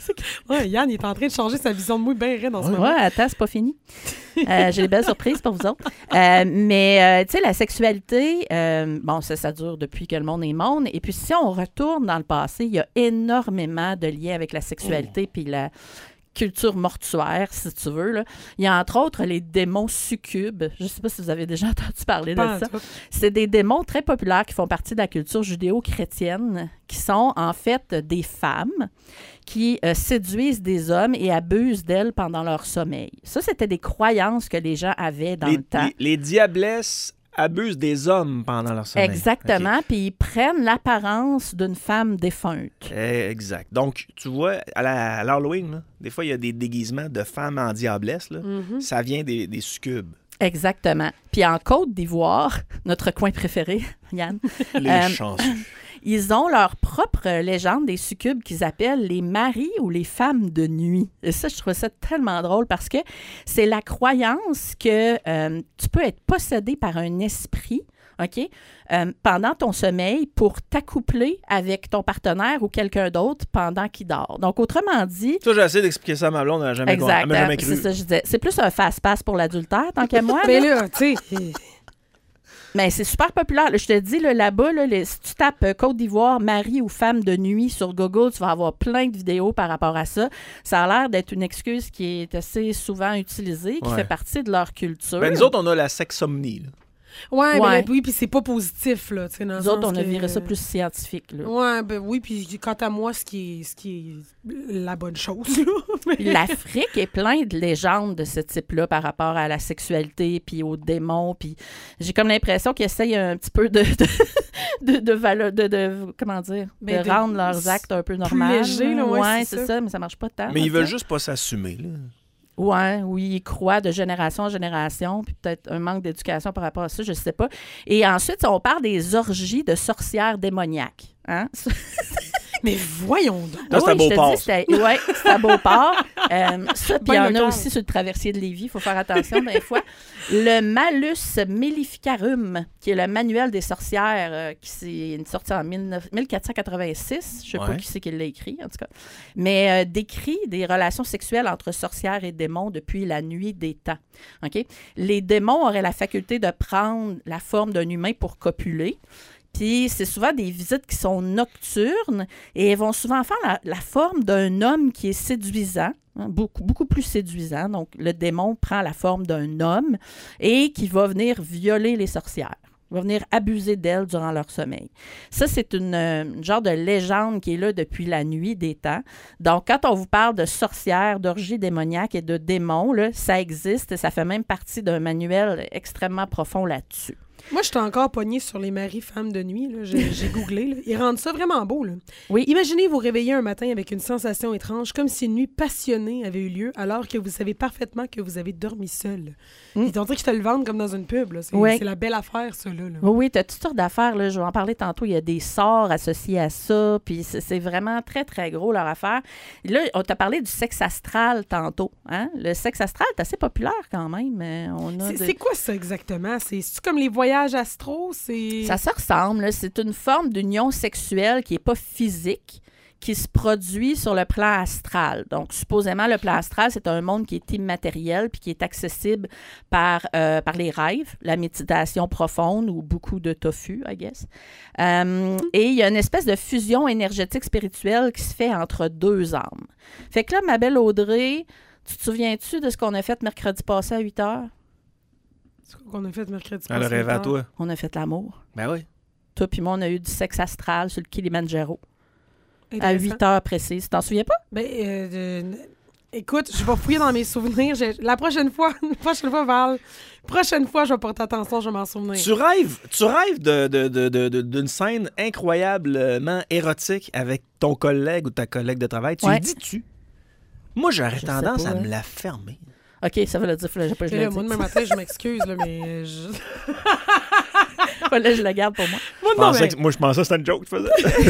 Ouais, Yann, il est en train de changer sa vision de moi bien raide en ce Ouais, moment. attends, c'est pas fini. Euh, j'ai des belles surprises pour vous autres. Euh, mais, euh, tu sais, la sexualité, euh, bon, ça, ça dure depuis que le monde est monde. Et puis, si on retourne dans le passé, il y a énormément de liens avec la sexualité puis la culture mortuaire, si tu veux. Là. Il y a entre autres les démons succubes. Je ne sais pas si vous avez déjà entendu parler Pas de en ça. tout. C'est des démons très populaires qui font partie de la culture judéo-chrétienne, qui sont en fait des femmes qui euh, séduisent des hommes et abusent d'elles pendant leur sommeil. Ça, c'était des croyances que les gens avaient dans les, le temps. Les, les diablesses abusent des hommes pendant leur sommeil. Exactement, OK. puis ils prennent l'apparence d'une femme défunte. Eh, exact. Donc, tu vois, à, la- à l'Halloween, là, des fois, il y a des déguisements de femmes en diablesse. Là. Mhm. Ça vient des, des succubes. Exactement. Puis en Côte d'Ivoire, notre coin préféré, Yann, Les Euh, chanceux. ils ont leur propre légende des succubes qu'ils appellent les maris ou les femmes de nuit. Et ça, je trouve ça tellement drôle parce que c'est la croyance que euh, tu peux être possédé par un esprit, OK, euh, pendant ton sommeil pour t'accoupler avec ton partenaire ou quelqu'un d'autre pendant qu'il dort. Donc, autrement dit, Ça, j'ai essayé d'expliquer ça à ma blonde, elle n'a jamais, con- exact, elle m'a jamais euh, cru. c'est ça, je disais. C'est plus un fast-pass pour l'adultère, tant qu'à moi. Mais là. là, tu sais, Mais c'est super populaire. Là, je te dis, là, là-bas, là, les- si tu tapes euh, Côte d'Ivoire, mari ou femme de nuit sur Google, tu vas avoir plein de vidéos par rapport à ça. Ça a l'air d'être une excuse qui est assez souvent utilisée, qui Ouais. fait partie de leur culture. Ben, nous autres, on a la sexomnie. Là. ouais, mais Ouais. là, oui, puis c'est pas positif, là, tu sais, dans le Nous autres, sens on a que- viré ça plus scientifique. Là. Ouais, ben oui, puis quant à moi, ce qui est, ce qui est la bonne chose, là. mais- Puis L'Afrique est plein de légendes de ce type-là par rapport à la sexualité puis aux démons. Puis j'ai comme l'impression qu'ils essayent un petit peu de de, de, de, valo- de- de- comment dire, Ben, de de- rendre leurs actes un peu normaux. léger, là, ouais, c'est c'est ça. ça. mais ça marche pas tant. Mais ils en veulent fait. juste pas s'assumer. Là. Ouais, oui, ils croient de génération en génération, puis peut-être un manque d'éducation par rapport à ça, je sais pas. Et ensuite, on parle des orgies de sorcières démoniaques. Hein? Mais voyons donc. Ça, c'est à Oui, je te Beauport, dis, c'était ouais, c'est à Beauport. Euh, ça, puis il y Ben en a local. aussi sur le traversier de Lévis, il faut faire attention des fois. Le Malus Maleficarum, qui est le manuel des sorcières, euh, qui c'est une sortie en mille quatre cent quatre-vingt-six. Je sais pas Ouais. qui c'est qui l'a écrit, en tout cas. Mais euh, décrit des relations sexuelles entre sorcières et démons depuis la nuit des temps. OK? Les démons auraient la faculté de prendre la forme d'un humain pour copuler. Puis c'est souvent des visites qui sont nocturnes et elles vont souvent faire la, la forme d'un homme qui est séduisant, hein, beaucoup, beaucoup plus séduisant. Donc le démon prend la forme d'un homme et qui va venir violer les sorcières. Il va venir abuser d'elles durant leur sommeil. Ça, c'est une, euh, une genre de légende qui est là depuis la nuit des temps. Donc, quand on vous parle de sorcières, d'orgies démoniaques et de démons, là, ça existe et ça fait même partie d'un manuel extrêmement profond là-dessus. Moi, j'étais encore pognée sur les maris femmes de nuit. là. J'ai j'ai googlé. Là. Ils rendent ça vraiment beau. Là. Oui. Imaginez vous réveiller un matin avec une sensation étrange, comme si une nuit passionnée avait eu lieu, alors que vous savez parfaitement que vous avez dormi seul. Mm. Ils t'ont dit que je te le vende comme dans une pub. là. C'est Oui. c'est la belle affaire, ça. Là, là. Oui, oui, tu as toutes sortes d'affaires. Là. Je vais en parler tantôt. Il y a des sorts associés à ça. Puis c'est c'est vraiment très, très gros leur affaire. Et là, on t'a parlé du sexe astral tantôt. Hein? Le sexe astral est assez populaire quand même. Euh, On a C'est de- c'est quoi ça exactement? C'est c'est-tu comme les voyages astro? C'est... Ça se ressemble. là. C'est une forme d'union sexuelle qui n'est pas physique, qui se produit sur le plan astral. Donc, supposément, le plan astral, c'est un monde qui est immatériel puis qui est accessible par, euh, par les rêves, la méditation profonde ou beaucoup de tofu, I guess. Euh, et il y a une espèce de fusion énergétique spirituelle qui se fait entre deux âmes. Fait que là, ma belle Audrey, tu te souviens-tu de ce qu'on a fait mercredi passé à huit heures? C'est quoi qu'on a fait mercredi Elle passé, rêve à Victor? toi. On a fait l'amour. Ben oui. Toi puis moi, on a eu du sexe astral sur le Kilimanjaro. À Intéressant. huit heures précises. T'en souviens pas? Ben, euh, de- écoute, je vais fouiller dans mes souvenirs. J'ai- La prochaine fois, la prochaine fois, Val, prochaine fois, je vais porter attention, je vais m'en souvenir. Tu rêves, tu rêves de, de- de- de- de- d'une scène incroyablement érotique avec ton collègue ou ta collègue de travail. Tu Ouais. lui dis-tu? Moi, j'aurais Je tendance sais pas, à hein. me la fermer. OK, ça veut le dire, fallait pas que je Et là, le moi, dise. demain matin, je m'excuse, là, mais... Je... Fallait que je le garde pour moi. Moi, Je non, pensais mais... que- moi, je pensais que c'était une joke que tu faisais.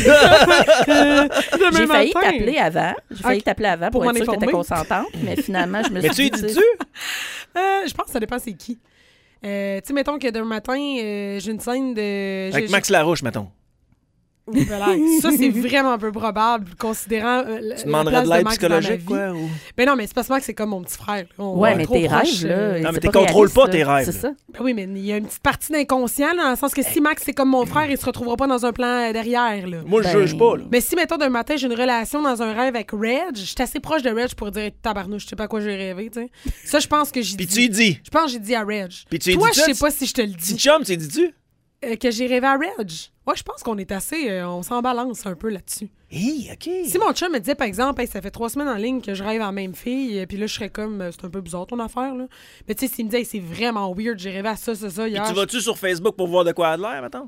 demain J'ai failli matin- t'appeler avant. J'ai failli Ok, t'appeler avant pour, pour être m'en sûre que t'étais informer. consentante, mais finalement, je me Mais suis tu lui dit... dis-tu? Euh, je pense que ça dépend c'est qui. Euh, tu sais, mettons que demain matin, euh, j'ai une scène de... j'ai- Avec Max Larouche, mettons. Voilà. Ça, c'est vraiment peu probable, considérant euh, la, Tu demanderais de l'aide psychologique, quoi? Ou... Ben non, mais c'est pas seulement que c'est comme mon petit frère. On ouais, va mais trop tes proche, rêves, là. euh, Non, mais c'est tu contrôles pas tes réaliste, là. rêves. C'est ça. Ben oui, mais il y a une petite partie d'inconscient, là, dans le sens que si Max, c'est comme mon frère, il se retrouvera pas dans un plan euh, derrière, là. Moi, je Ben- juge pas, là. Mais si, mettons, d'un matin, j'ai une relation dans un rêve avec Reg, je suis assez proche de Reg pour dire tabarnouche, je sais pas à quoi j'ai rêvé, tu sais. Ça, je pense que j'ai Puis dit. tu y dis. Je pense que j'ai dit à Reg. Puis tu y Toi, dis je ça, sais pas si je te le Petit dis. chum, tu y dis-tu? Euh, que j'ai rêvé à Reg. Ouais, je pense qu'on est assez. euh, on s'en balance un peu là-dessus. Hé, OK. Si mon chum me disait, par exemple, hey, ça fait trois semaines en ligne que je rêve à la même fille, euh, puis là, je serais comme, euh, c'est un peu bizarre ton affaire, là. Mais tu sais, s'il me dit, hey, c'est vraiment weird, j'ai rêvé à ça, ça, ça, Puis hier. tu vas-tu sur Facebook pour voir de quoi elle a l'air, mettons?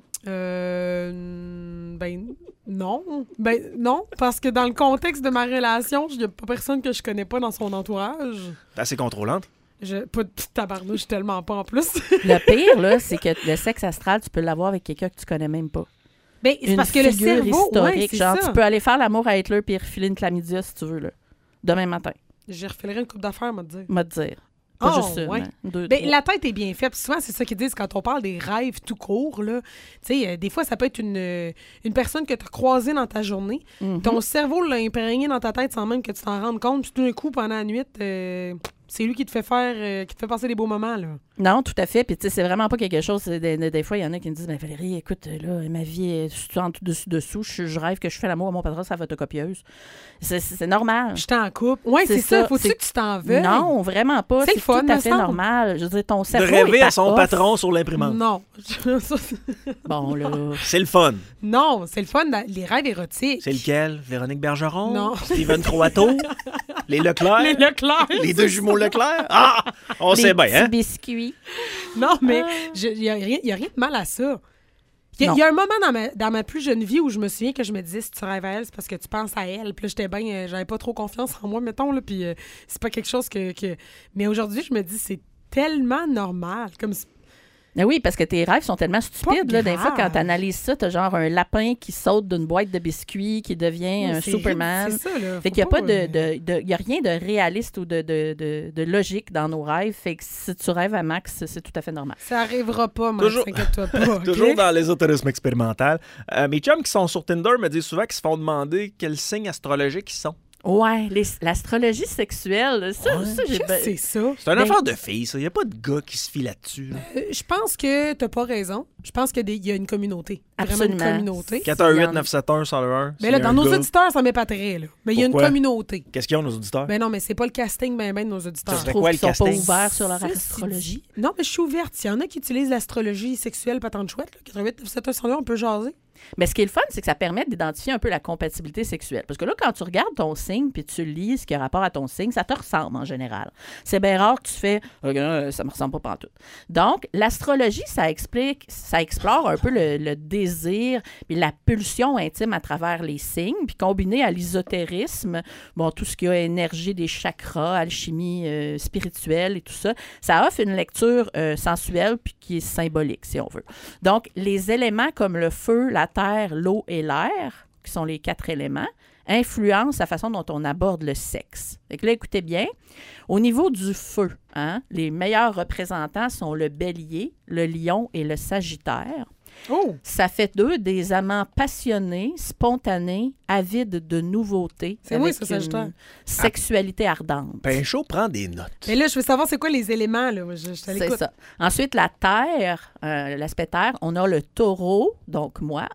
Euh. Ben, non. Ben, non, parce que dans le contexte de ma relation, il n'y a pas personne que je connais pas dans son entourage. T'es assez contrôlante. Je, pas de petite tabarnouche tellement pas en plus. Le pire, là, c'est que le sexe astral, tu peux l'avoir avec quelqu'un que tu connais même pas. Ben, c'est Une parce que le figure cerveau, historique. ouais, c'est genre, ça. tu peux aller faire l'amour à Hitler puis refiler une chlamydia si tu veux, là. Demain matin, Je refilerai une coupe d'affaires, moi, te dire. m'a te dire. Pas Oh, juste une, ouais. hein. Deux, Ben, trois. la tête est bien faite. Puis souvent, c'est ça qu'ils disent quand on parle des rêves tout court. Là. Tu sais, euh, des fois, ça peut être une, euh, une personne que tu as croisée dans ta journée. Mhm. Ton cerveau l'a imprégné dans ta tête sans même que tu t'en rendes compte. Puis tout d'un coup, pendant la nuit, euh, c'est lui qui te fait faire, euh, qui te fait passer des beaux moments. Là. Non, tout à fait. Puis, tu sais, c'est vraiment pas quelque chose. c'est Des, des, des fois, il y en a qui me disent ben, Valérie, écoute, là, ma vie est en dessus-dessous. Je, je rêve que je fais l'amour à mon patron, sa photocopieuse. C'est, c'est, c'est normal. Je t'en coupe. Oui, c'est, C'est ça. ça, Faut-tu c'est- que tu t'en veuilles? Non, vraiment pas. C'est C'est, le fun, tout à me fait semble. normal. Je veux dire, ton De cerveau. rêver est à son off. patron sur l'imprimante. Non. Ça, c'est- Bon, là. C'est le fun. non, c'est le fun. dans- Les rêves érotiques. C'est lequel? Véronique Bergeron? Non. Steven Croato? Les Leclerc? Les Leclerc. Les deux jumeaux Leclerc? Ah! On Des sait bien, petits hein? biscuits. Non, mais il n'y a, rien- y a rien de mal à ça. Il y, a- Non. y a un moment dans ma, dans ma plus jeune vie où je me souviens que je me disais, si tu rêves à elle, c'est parce que tu penses à elle. Puis là, j'étais bien, euh, j'avais pas trop confiance en moi, mettons, là, puis euh, c'est pas quelque chose que... que... Mais aujourd'hui, je me dis, c'est tellement normal. Comme si- Mais oui, parce que tes rêves sont tellement stupides. Là, des fois, grave. quand tu analyses ça, tu as genre un lapin qui saute d'une boîte de biscuits, qui devient un c'est Superman. rid- C'est ça, là. Fait Faut qu'il n'y a pas euh, de, de, de- il y a rien de réaliste ou de, de, de, de logique dans nos rêves. Fait que si tu rêves à Max, c'est tout à fait normal. Ça arrivera pas, Max, Toujours- inquiète-toi pas. OK? Toujours dans l'ésotérisme expérimental. Euh, mes chums qui sont sur Tinder me disent souvent qu'ils se font demander quels signes astrologiques ils sont. Ouais, les- l'astrologie sexuelle, ça, Ouais. ça j'ai Qu'est-ce que c'est ça? C'est une Ben- affaire de filles, ça. Il n'y a pas de gars qui se fient là-dessus. là. Euh, je pense que t'as pas raison. Je pense qu'il y a des- il y a une communauté. Vraiment Absolument. une communauté. quatre un huit neuf sept un cent un. Mais là, dans nos auditeurs, ça m'épaterait, là. Mais il y a une Pourquoi? communauté. Qu'est-ce qu'ils ont, nos auditeurs? Ben non, mais c'est pas le casting ben ben de nos auditeurs. Ça Je serait trouve quoi, qu'ils le sont pas casting? ouverts sur leur Ceci astrologie. dit- Non, mais je suis ouverte. S'il y en a qui utilisent l'astrologie sexuelle patente chouette, là, quatre huit neuf sept un cent un, on peut jaser. Mais ce qui est le fun, c'est que ça permet d'identifier un peu la compatibilité sexuelle. Parce que là, quand tu regardes ton signe puis tu lis ce qui a rapport à ton signe, ça te ressemble en général. C'est bien rare que tu fais euh, ça me ressemble pas pantoute. Donc, l'astrologie, ça explique, ça explore un peu le, le désir puis la pulsion intime à travers les signes, puis combiné à l'ésotérisme, bon, tout ce qui a énergie des chakras, alchimie euh, spirituelle et tout ça, ça offre une lecture euh, sensuelle puis qui est symbolique, si on veut. Donc, les éléments comme le feu, la terre, l'eau et l'air, qui sont les quatre éléments, influencent la façon dont on aborde le sexe. Fait que là, écoutez bien, au niveau du feu, hein, les meilleurs représentants sont le bélier, le lion et le sagittaire. Oh! Ça fait d'eux des amants passionnés, spontanés, avides de nouveautés, C'est moi, avec ça, Sagittaire. une sexualité ardente. Pinchot prend des notes. Mais là, je veux savoir c'est quoi les éléments, là. Je, je C'est l'écoute. ça. Ensuite, la terre, euh, l'aspect terre, on a le taureau, donc moi,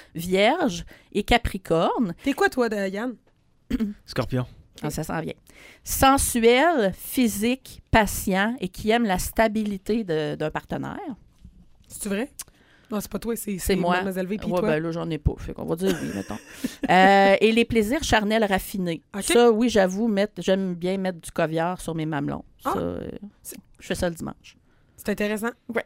vierge et capricorne. T'es quoi, toi, de- Yann? Scorpion. Ah, ça s'en vient. Sensuel, physique, patient et qui aime la stabilité de- d'un partenaire. C'est vrai? Non, c'est pas toi, c'est, C'est moi. Mademoiselle V, puis Ouais, toi. ben là, j'en ai pas. Fait qu'on va dire oui, mettons. Euh, et les plaisirs charnels raffinés. OK. Ça, oui, j'avoue, mettre, j'aime bien mettre du caviar sur mes mamelons. Ça, Ah. euh, je fais ça le dimanche. C'est intéressant. Ouais.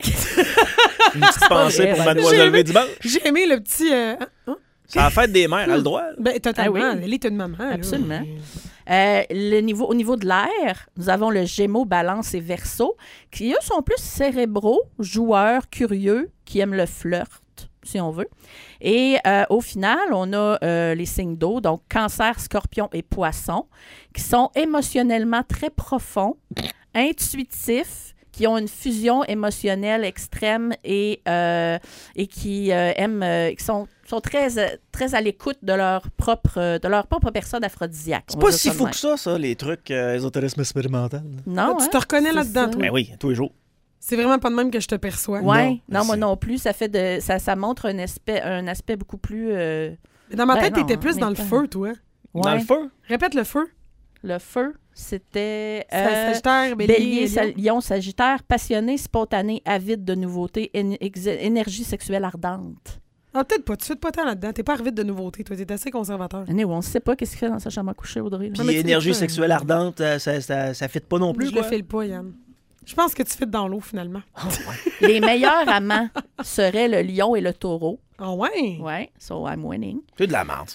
Une petite pensée vrai, pour ben, Mademoiselle j'ai- V dimanche. J'ai aimé le petit... euh, hein? C'est la fête des mères, elle a le droit. là. Ben, totalement. Ah oui. Elle est une maman. là. Absolument. Euh, le niveau, au niveau de l'air, nous avons le Gémeaux, Balance et Verseau, qui, eux, sont plus cérébraux, joueurs, curieux, qui aiment le flirt, si on veut. Et euh, au final, on a euh, les signes d'eau, donc Cancer, Scorpion et Poisson, qui sont émotionnellement très profonds, intuitifs, qui ont une fusion émotionnelle extrême et, euh, et qui euh, aiment, euh, qui sont, sont très, euh, très à l'écoute de leur propre, euh, de leur propre personne aphrodisiaque. C'est pas si fou que ça, ça, les trucs euh, ésotérisme expérimental. Non, Tu hein? te reconnais C'est là-dedans, ça. toi? Ben oui, tous les jours. C'est vraiment pas de même que je te perçois. Oui, non, Non, moi c'est- non plus. Ça fait de, ça, ça montre un aspect, un aspect beaucoup plus. euh, Mais dans ma Ben tête, non, t'étais plus mais dans le pas- feu, toi. Dans ouais. le feu? Répète le feu. Le feu, c'était. Sa- euh, Sagittaire, Bélier, Bélier, sa- Lion. Lion, Sagittaire, passionné, spontané, avide de nouveautés, éne- ex- énergie sexuelle ardente. Ah, peut-être pas. Tu fais pas tant là-dedans. T'es pas arrivé de nouveautés. Toi, t'es assez conservateur. Anyway, on ne sait pas qu'est-ce qu'il fait dans sa chambre à coucher, Audrey. là. Ouais, mais Puis tu énergie sais, sexuelle ardente, euh, ça, ça, ça fit pas non plus, Je quoi. le file pas, Yann. Je pense que tu fites dans l'eau, finalement. Les meilleurs amants seraient le lion et le taureau. Ah ouais? Ouais, so I'm winning. C'est de la merde.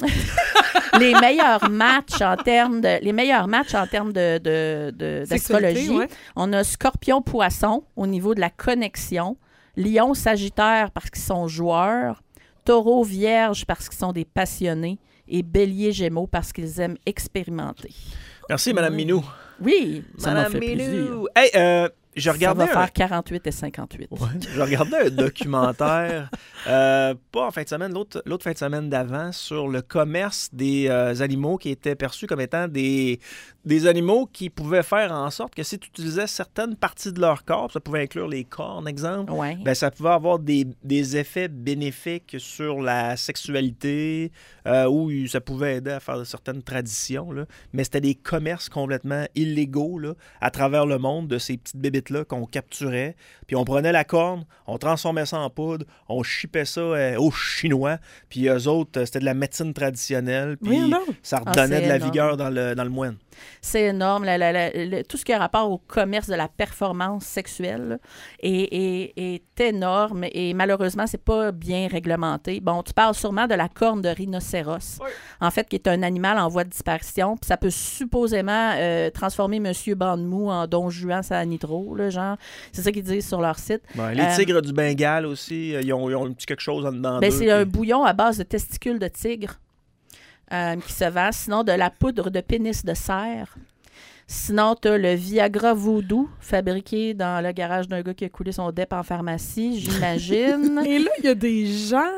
Les meilleurs matchs en termes de les meilleurs matchs en termes de, de, de- Sexualité, d'astrologie. ouais. On a Scorpion Poisson au niveau de la connexion, Lion Sagittaire parce qu'ils sont joueurs, Taureau Vierge parce qu'ils sont des passionnés et Bélier Gémeaux parce qu'ils aiment expérimenter. Merci, Madame Minou. Oui, ça m'a Madame fait plaisir. Minou. Hey, euh, je Ça regardais va un... faire quarante-huit et cinquante-huit. Ouais, je regardais un documentaire, euh, pas en fin de semaine, l'autre, l'autre fin de semaine d'avant, sur le commerce des euh, animaux qui étaient perçus comme étant des, des animaux qui pouvaient faire en sorte que si tu utilisais certaines parties de leur corps, ça pouvait inclure les cornes, exemple, Ouais. ben, ça pouvait avoir des, des effets bénéfiques sur la sexualité euh, ou ça pouvait aider à faire certaines traditions. Là. Mais c'était des commerces complètement illégaux là, à travers le monde de ces petites bébites-là qu'on capturait. Puis on prenait la corne, on transformait ça en poudre, on chipait ça euh, aux Chinois. Puis eux autres, euh, c'était de la médecine traditionnelle. Puis Oui, non. ça Ah, redonnait c'est de la énorme. vigueur dans le, dans le moine. C'est énorme. La- la- la- le- tout ce qui a rapport au commerce de la performance sexuelle là, est, est- est énorme et malheureusement, c'est pas bien réglementé. Bon, tu parles sûrement de la corne de rhinocéros, Oui. en fait, qui est un animal en voie de disparition. Puis ça peut supposément euh, transformer Monsieur Bandemou en Don Juan sa nitro, là, genre. C'est ça qu'ils disent sur leur site. Ouais, les Euh, tigres du Bengale aussi, euh, ils ont, ils ont un petit quelque chose en dedans Ben, d'eux, c'est un puis- bouillon à base de testicules de tigre euh, qui se vend. Sinon, de la poudre de pénis de cerf. Sinon, tu as le Viagra Voodoo, fabriqué dans le garage d'un gars qui a coulé son dep en pharmacie, j'imagine. Et là, il y a des gens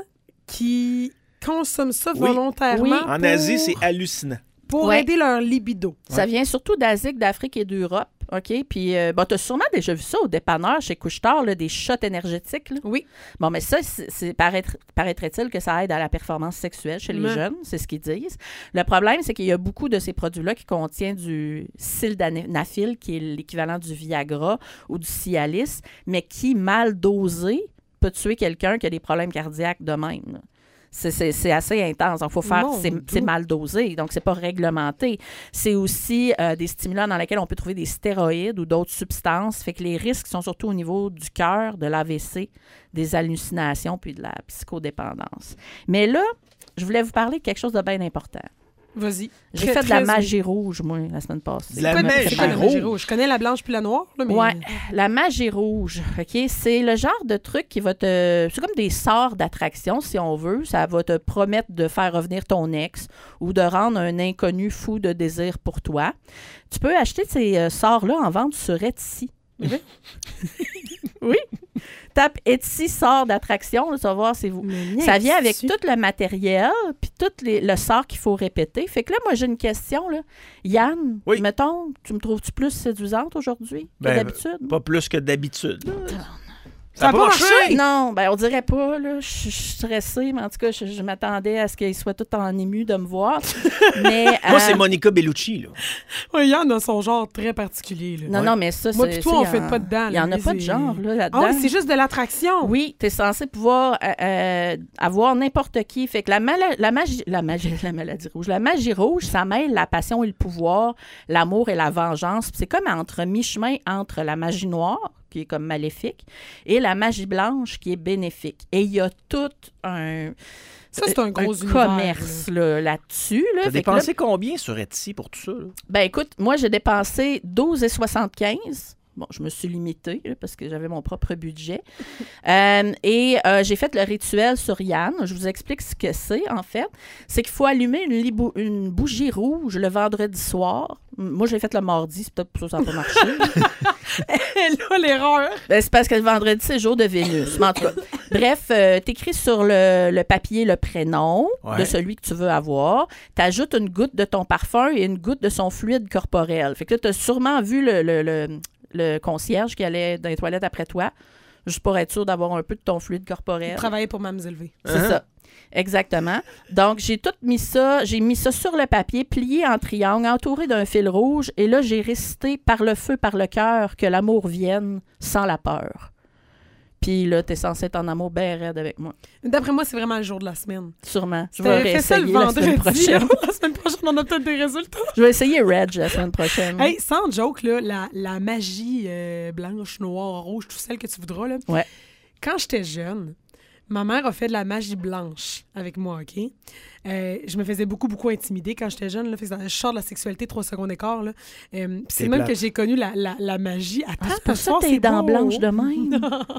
qui consomment ça Oui. volontairement Oui. En pour, Asie, c'est hallucinant. pour Ouais. aider leur libido. Ça vient surtout d'Asie, d'Afrique et d'Europe. OK? Puis, euh, bon, tu as sûrement déjà vu ça au dépanneur chez Couche-Tard, là, des shots énergétiques. Là. Oui. Bon, mais ça, c'est, c'est- paraître- paraîtrait-il que ça aide à la performance sexuelle chez les Mais- jeunes, c'est ce qu'ils disent. Le problème, c'est qu'il y a beaucoup de ces produits-là qui contiennent du sildenafil, qui est l'équivalent du Viagra ou du Cialis, mais qui, mal dosé, peut tuer quelqu'un qui a des problèmes cardiaques de même. là. C'est, c'est- c'est assez intense. Donc, il faut faire. Mon C'est, Dieu. c'est mal dosé. Donc, c'est pas réglementé. C'est aussi euh, des stimulants dans lesquels on peut trouver des stéroïdes ou d'autres substances. Fait que les risques sont surtout au niveau du cœur, de l'A V C, des hallucinations puis de la psychodépendance. Mais là, je voulais vous parler de quelque chose de bien important. Vas-y. J'ai Très, fait de la très- magie rouge, moi, la semaine passée. De la Quoi, magie c'est quoi la rouge? magie rouge? Je connais la blanche puis la noire, là, mais... Ouais, la magie rouge, OK? C'est le genre de truc qui va te... C'est comme des sorts d'attraction, si on veut. Ça va te promettre de faire revenir ton ex ou de rendre un inconnu fou de désir pour toi. Tu peux acheter ces euh, sorts-là en vente sur Etsy. Oui. Tape Etsy sort d'attraction, là, tu vas voir, c'est vous. Mais Ça vient avec dessus. tout le matériel, puis tout les- le sort qu'il faut répéter. Fait que là, moi, j'ai une question. Là. Yann, Oui. mettons, tu me trouves-tu plus séduisante aujourd'hui que Ben, d'habitude? Pas plus que d'habitude. là. Ça a pas marché! Non, ben on dirait pas. Là. Je je suis stressée, mais en tout cas, je, je m'attendais à ce qu'ils soient tous en ému de me voir. mais, Moi, euh, c'est Monica Bellucci. Là. Ouais, Yann a son genre très particulier, là. Non, Ouais. non, mais ça, Moi c'est... pis toi, ça, on y en- fait pas dedans, Il n'y là, en a mais pas de c'est- genre, là, Ah là-dedans. oui, c'est juste de l'attraction. Oui, tu es censé pouvoir euh, euh, avoir n'importe qui. Fait que la, mala- la, magie, la, magie, la maladie rouge, la magie rouge, ça mêle la passion et le pouvoir, l'amour et la vengeance. Puis c'est comme entre mi-chemin entre la magie noire, qui est comme maléfique, et la magie blanche, qui est bénéfique. Et il y a tout un... Ça, c'est un gros univers, commerce là, là-dessus. Là. T'as Fait que là, dépensé combien sur Etsy pour tout ça? Là? ben écoute, moi, j'ai dépensé douze virgule soixante-quinze. Bon, je me suis limitée là, parce que j'avais mon propre budget. Euh, et euh, j'ai fait le rituel sur Yann. Je vous explique ce que c'est, en fait. C'est qu'il faut allumer une, libou- une bougie rouge le vendredi soir Moi, je l'ai fait le mardi, c'est peut-être pour ça que ça n'a pas marché. Là, l'erreur. Ben, c'est parce que le vendredi, c'est jour de Vénus. Mais en tout cas, bref, euh, t'écris sur le, le papier le prénom Ouais. de celui que tu veux avoir. T'ajoutes une goutte de ton parfum et une goutte de son fluide corporel. Fait que là, t'as sûrement vu le, le, le, le concierge qui allait dans les toilettes après toi, juste pour être sûr d'avoir un peu de ton fluide corporel. Travailler pour Mme Zélevée. C'est Hein? ça. Exactement. Donc, j'ai tout mis ça, j'ai mis ça sur le papier, plié en triangle, entouré d'un fil rouge, et là, j'ai récité par le feu, par le cœur, que l'amour vienne sans la peur. Puis là, t'es censé être en amour bien raide avec moi. D'après moi, c'est vraiment le jour de la semaine. Sûrement. Je T'avais vais fait ça le réessayer la semaine vendredi. prochaine. La semaine prochaine, on a peut-être des résultats. Je vais essayer Reg la semaine prochaine. Hey, sans joke, là, la, la magie euh, blanche, noire, rouge, tout celle que tu voudras, là. Ouais. Quand j'étais jeune, ma mère a fait de la magie blanche avec moi, OK? Euh, je me faisais beaucoup, beaucoup intimider quand j'étais jeune. Là, fait que je sors de la sexualité trois secondes d'écart. Là. Euh, puis c'est C'est même plate. que j'ai connu la, la, la magie. Attends, Ah, c'est pour ce ça soir, que c'est t'es dents beau. blanches de même.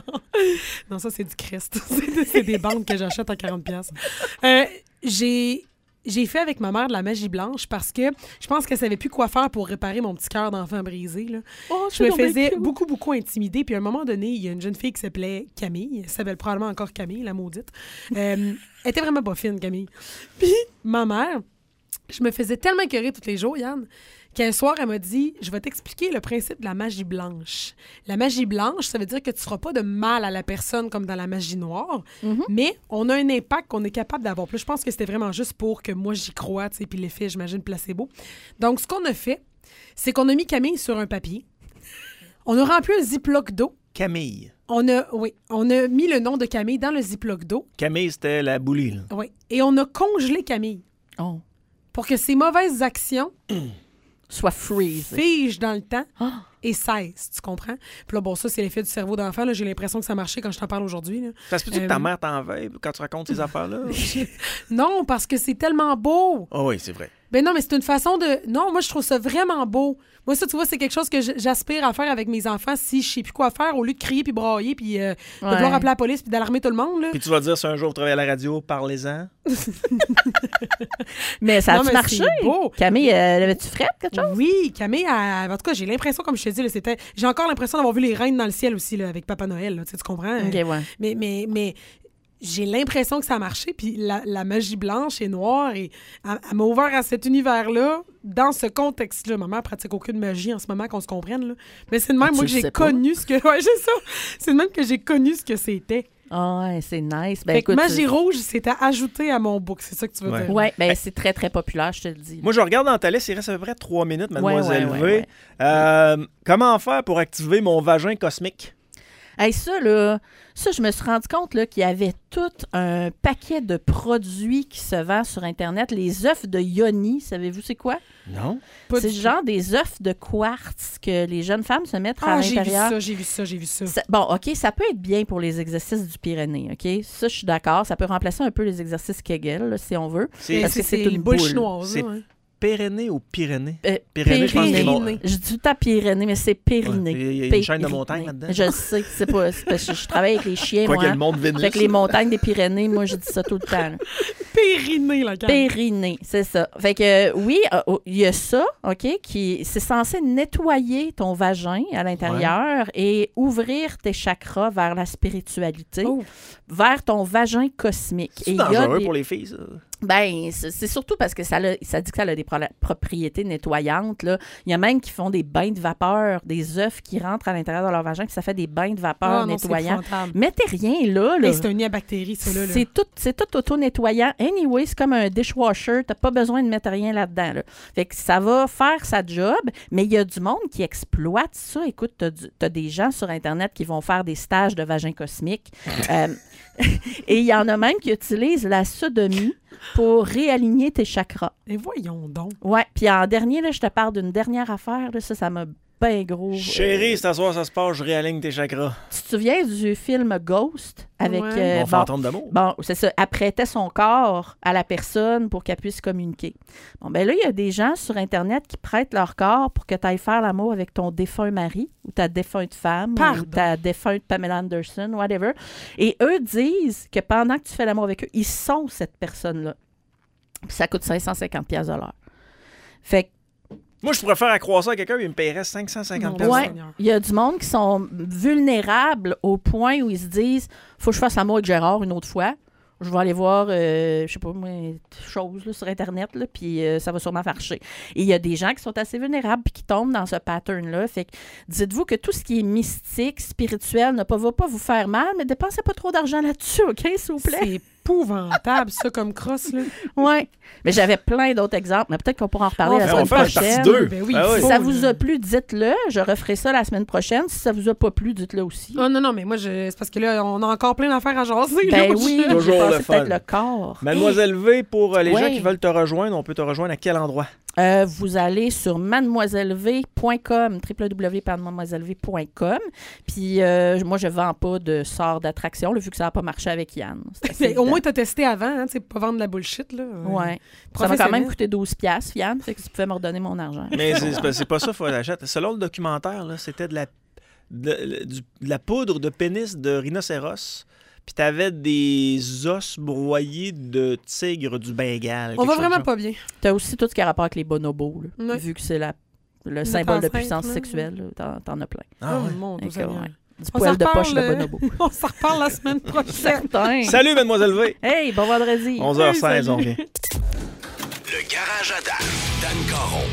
Non, ça, c'est du Christ. c'est, c'est des bandes que j'achète à quarante piastres. Euh, j'ai... J'ai fait avec ma mère de la magie blanche parce que je pense qu'elle savait plus quoi faire pour réparer mon petit cœur d'enfant brisé. Là. Oh, Je me faisais beaucoup, beaucoup intimider. Puis à un moment donné, il y a une jeune fille qui s'appelait Camille. Elle s'appelle probablement encore Camille, la maudite. Euh, elle était vraiment pas fine, Camille. Puis ma mère, je me faisais tellement écœurer tous les jours, Yann, qu'un soir, elle m'a dit « Je vais t'expliquer le principe de la magie blanche. La magie blanche, ça veut dire que tu ne feras pas de mal à la personne comme dans la magie noire, Mm-hmm. mais on a un impact qu'on est capable d'avoir. » Puis là, je pense que c'était vraiment juste pour que moi, j'y croie, tu sais, puis l'effet, j'imagine, placebo. Donc, ce qu'on a fait, c'est qu'on a mis Camille sur un papier. On a rempli un ziploc d'eau. Camille. On a, oui, on a mis le nom de Camille dans le ziploc d'eau. Camille, c'était la boulie. Là. Oui. Et on a congelé Camille Oh. pour que ses mauvaises actions Soit freeze. figent dans le temps Ah. et cessent, tu comprends? Puis là, bon, ça, c'est l'effet du cerveau d'enfant. Là. J'ai l'impression que ça marchait quand je t'en parle aujourd'hui. Là. Ça se peut-tu que Euh, ta mère t'en veuille quand tu racontes ces affaires-là? Non, parce que c'est tellement beau. Ah oui, c'est vrai. Ben non, mais c'est une façon de... Non, moi, je trouve ça vraiment beau. Moi, ça, tu vois, c'est quelque chose que j- j'aspire à faire avec mes enfants si je sais plus quoi faire, au lieu de crier puis brailler puis euh, de Ouais. vouloir appeler la police puis d'alarmer tout le monde. Là. Puis tu vas dire, si un jour vous travaillez à la radio, parlez-en. Mais ça Non, a-tu mais marché? c'est beau. Camille, euh, l'avais-tu frette, quelque chose? Oui, Camille, elle- en tout cas, j'ai l'impression, comme je te dis, là, c'était... J'ai encore l'impression d'avoir vu les reines dans le ciel aussi, là, avec Papa Noël, là, tu sais, tu comprends? OK, ouais. Mais, mais, mais j'ai l'impression que ça a marché, puis la, la magie blanche et noire, et elle, elle m'a ouvert à cet univers-là, dans ce contexte-là. Ma mère pratique aucune magie en ce moment, qu'on se comprenne, là. Mais c'est de même, Ah, tu moi, que le j'ai sais pas. connu ce que... Ouais, j'ai ça. C'est de même que j'ai connu ce que c'était. Ah, ouais, c'est nice. Ben, fait que écoute, magie rouge, c'était ajouté à mon book, c'est ça que tu veux Ouais. dire? ouais, ben, c'est très, très populaire, je te le dis. Moi, je regarde dans ta liste, il reste à peu près trois minutes, mademoiselle Ouais, ouais, V. ouais, ouais. Euh, comment faire pour activer mon vagin cosmique? Hey, ça, là, ça, je me suis rendu compte là, qu'il y avait tout un paquet de produits qui se vendent sur Internet. Les œufs de Yoni, savez-vous c'est quoi? Non. Pas C'est du tout. genre des œufs de quartz que les jeunes femmes se mettent Ah, à j'ai vu l'intérieur. ça, j'ai vu ça, j'ai vu ça. Ça- bon, OK, ça peut être bien pour les exercices du Pyrénées, OK? Ça, je suis d'accord. Ça peut remplacer un peu les exercices Kegel, là, si on veut. C'est Parce que c'est une boule boule. chinoise, C'est- là, ouais. Pyrénées ou Pyrénées? Euh, Pyrénées, je pense que c'est Périnée. mon- Je dis tout le temps Pyrénées, mais c'est Périnée. Ouais, il y a une chaîne de Périnée. montagnes là-dedans. Je le sais, c'est pas... c'est parce que je travaille avec les chiens, Quoi moi. qu'il y ait le monde Vénus. Fait que les montagnes des Pyrénées, moi, je dis ça tout le temps. là. Périnée, la carte. Périnée, c'est ça. Fait que, euh, oui, euh, oh, il y a ça, OK, qui c'est censé nettoyer ton vagin à l'intérieur et ouvrir tes chakras vers la spiritualité, Oh. vers ton vagin cosmique. C'est Et il y a dangereux des- pour les filles, ça. Ben, c'est c'est surtout parce que ça, a- ça dit que ça a des pro- propriétés nettoyantes. Là. Il y a même qui font des bains de vapeur, des œufs qui rentrent à l'intérieur de leur vagin, puis ça fait des bains de vapeur Ah, non, c'est nettoyants. épouvantable. Mettez rien là. là. Hey, c'est un nid à bactéries, ça, là. là. C'est tout, c'est tout auto-nettoyant. Anyway, c'est comme un dishwasher. T'as pas besoin de mettre rien là-dedans. Là. Fait que ça va faire sa job, mais il y a du monde qui exploite ça. Écoute, t'as, du- t'as des gens sur Internet qui vont faire des stages de vagin cosmique. Euh, et il y en a même qui utilisent la sodomie pour réaligner tes chakras. Et voyons donc. Ouais. Puis en dernier, là, je te parle d'une dernière affaire. Là, ça, ça m'a bien gros. euh, Chérie, c'est à soir, ça se passe, je réaligne tes chakras. Tu te souviens du film Ghost avec Ouais. euh, Mon bon, fantôme d'amour. Bon, c'est ça. Elle prêtait son corps à la personne pour qu'elle puisse communiquer. Bon, ben là, il y a des gens sur Internet qui prêtent leur corps pour que tu ailles faire l'amour avec ton défunt mari ou ta défunte femme Pardon. ou ta défunte Pamela Anderson, whatever. Et eux disent que pendant que tu fais l'amour avec eux, ils sont cette personne-là. Puis ça coûte cinq cent cinquante dollars de l'heure. Fait que Moi, je pourrais faire un croissant à quelqu'un, il me paierait cinq cent cinquante Non, piastres. ouais. Ouais. Il y a du monde qui sont vulnérables au point où ils se disent faut que je fasse l'amour avec Gérard une autre fois. Je vais aller voir, euh, je sais pas, moi, choses là, sur Internet, là, puis euh, ça va sûrement marcher. Et il y a des gens qui sont assez vulnérables puis qui tombent dans ce pattern-là. Fait que dites-vous que tout ce qui est mystique, spirituel, ne pas, va pas vous faire mal, mais dépensez pas trop d'argent là-dessus, OK, s'il vous plaît? C'est épouvantable, ça, comme crosse, là. Oui. Mais j'avais plein d'autres exemples, mais peut-être qu'on pourra en reparler On la fait- semaine on fait la partie prochaine. deux. Ben oui, Ah oui. Si faut, ça vous là. a plu, dites-le. Je referai ça la semaine prochaine. Si ça vous a pas plu, dites-le aussi. Oh non, non, mais moi, je... c'est parce que là, on a encore plein d'affaires à jaser. Ben là. oui, Toujours j'ai le passé fun. peut-être le corps. Mademoiselle V, pour euh, les Ouais. gens qui veulent te rejoindre, on peut te rejoindre à quel endroit? Euh, vous allez sur mademoiselle v point com, w w w point mademoiselle v point com. Puis euh, moi, je vends pas de sort d'attraction, là, vu que ça n'a pas marché avec Yann. C'est assez Mais au évident. moins, t'as testé avant, hein, tu sais, pas vendre de la bullshit, là. Ouais. Ça m'a quand même Professionnel. coûté douze piastres, Yann, fait que tu pouvais me redonner mon argent. Mais c'est, c'est pas- c'est pas ça, faut l'acheter. Selon le documentaire, là, c'était de la, de, du- de la poudre de pénis de rhinocéros. Puis t'avais des os broyés de tigre du Bengale. On quelque va chose vraiment de pas bien. T'as aussi tout ce qui a rapport avec les bonobos, là, Ouais. vu que c'est la, le symbole de enceinte, puissance là. sexuelle. là, T'en, t'en as plein. Ah ouais. Oh mon Dieu Fait que, Seigneur. ouais. Du On poil s'en de poche de reparle, euh, bonobo. On s'en reparle la semaine prochaine. Certain. Salut, Mademoiselle V! Hey, bon vendredi. onze heures seize, salut. on revient. Le garage à Dan. Dan Caron.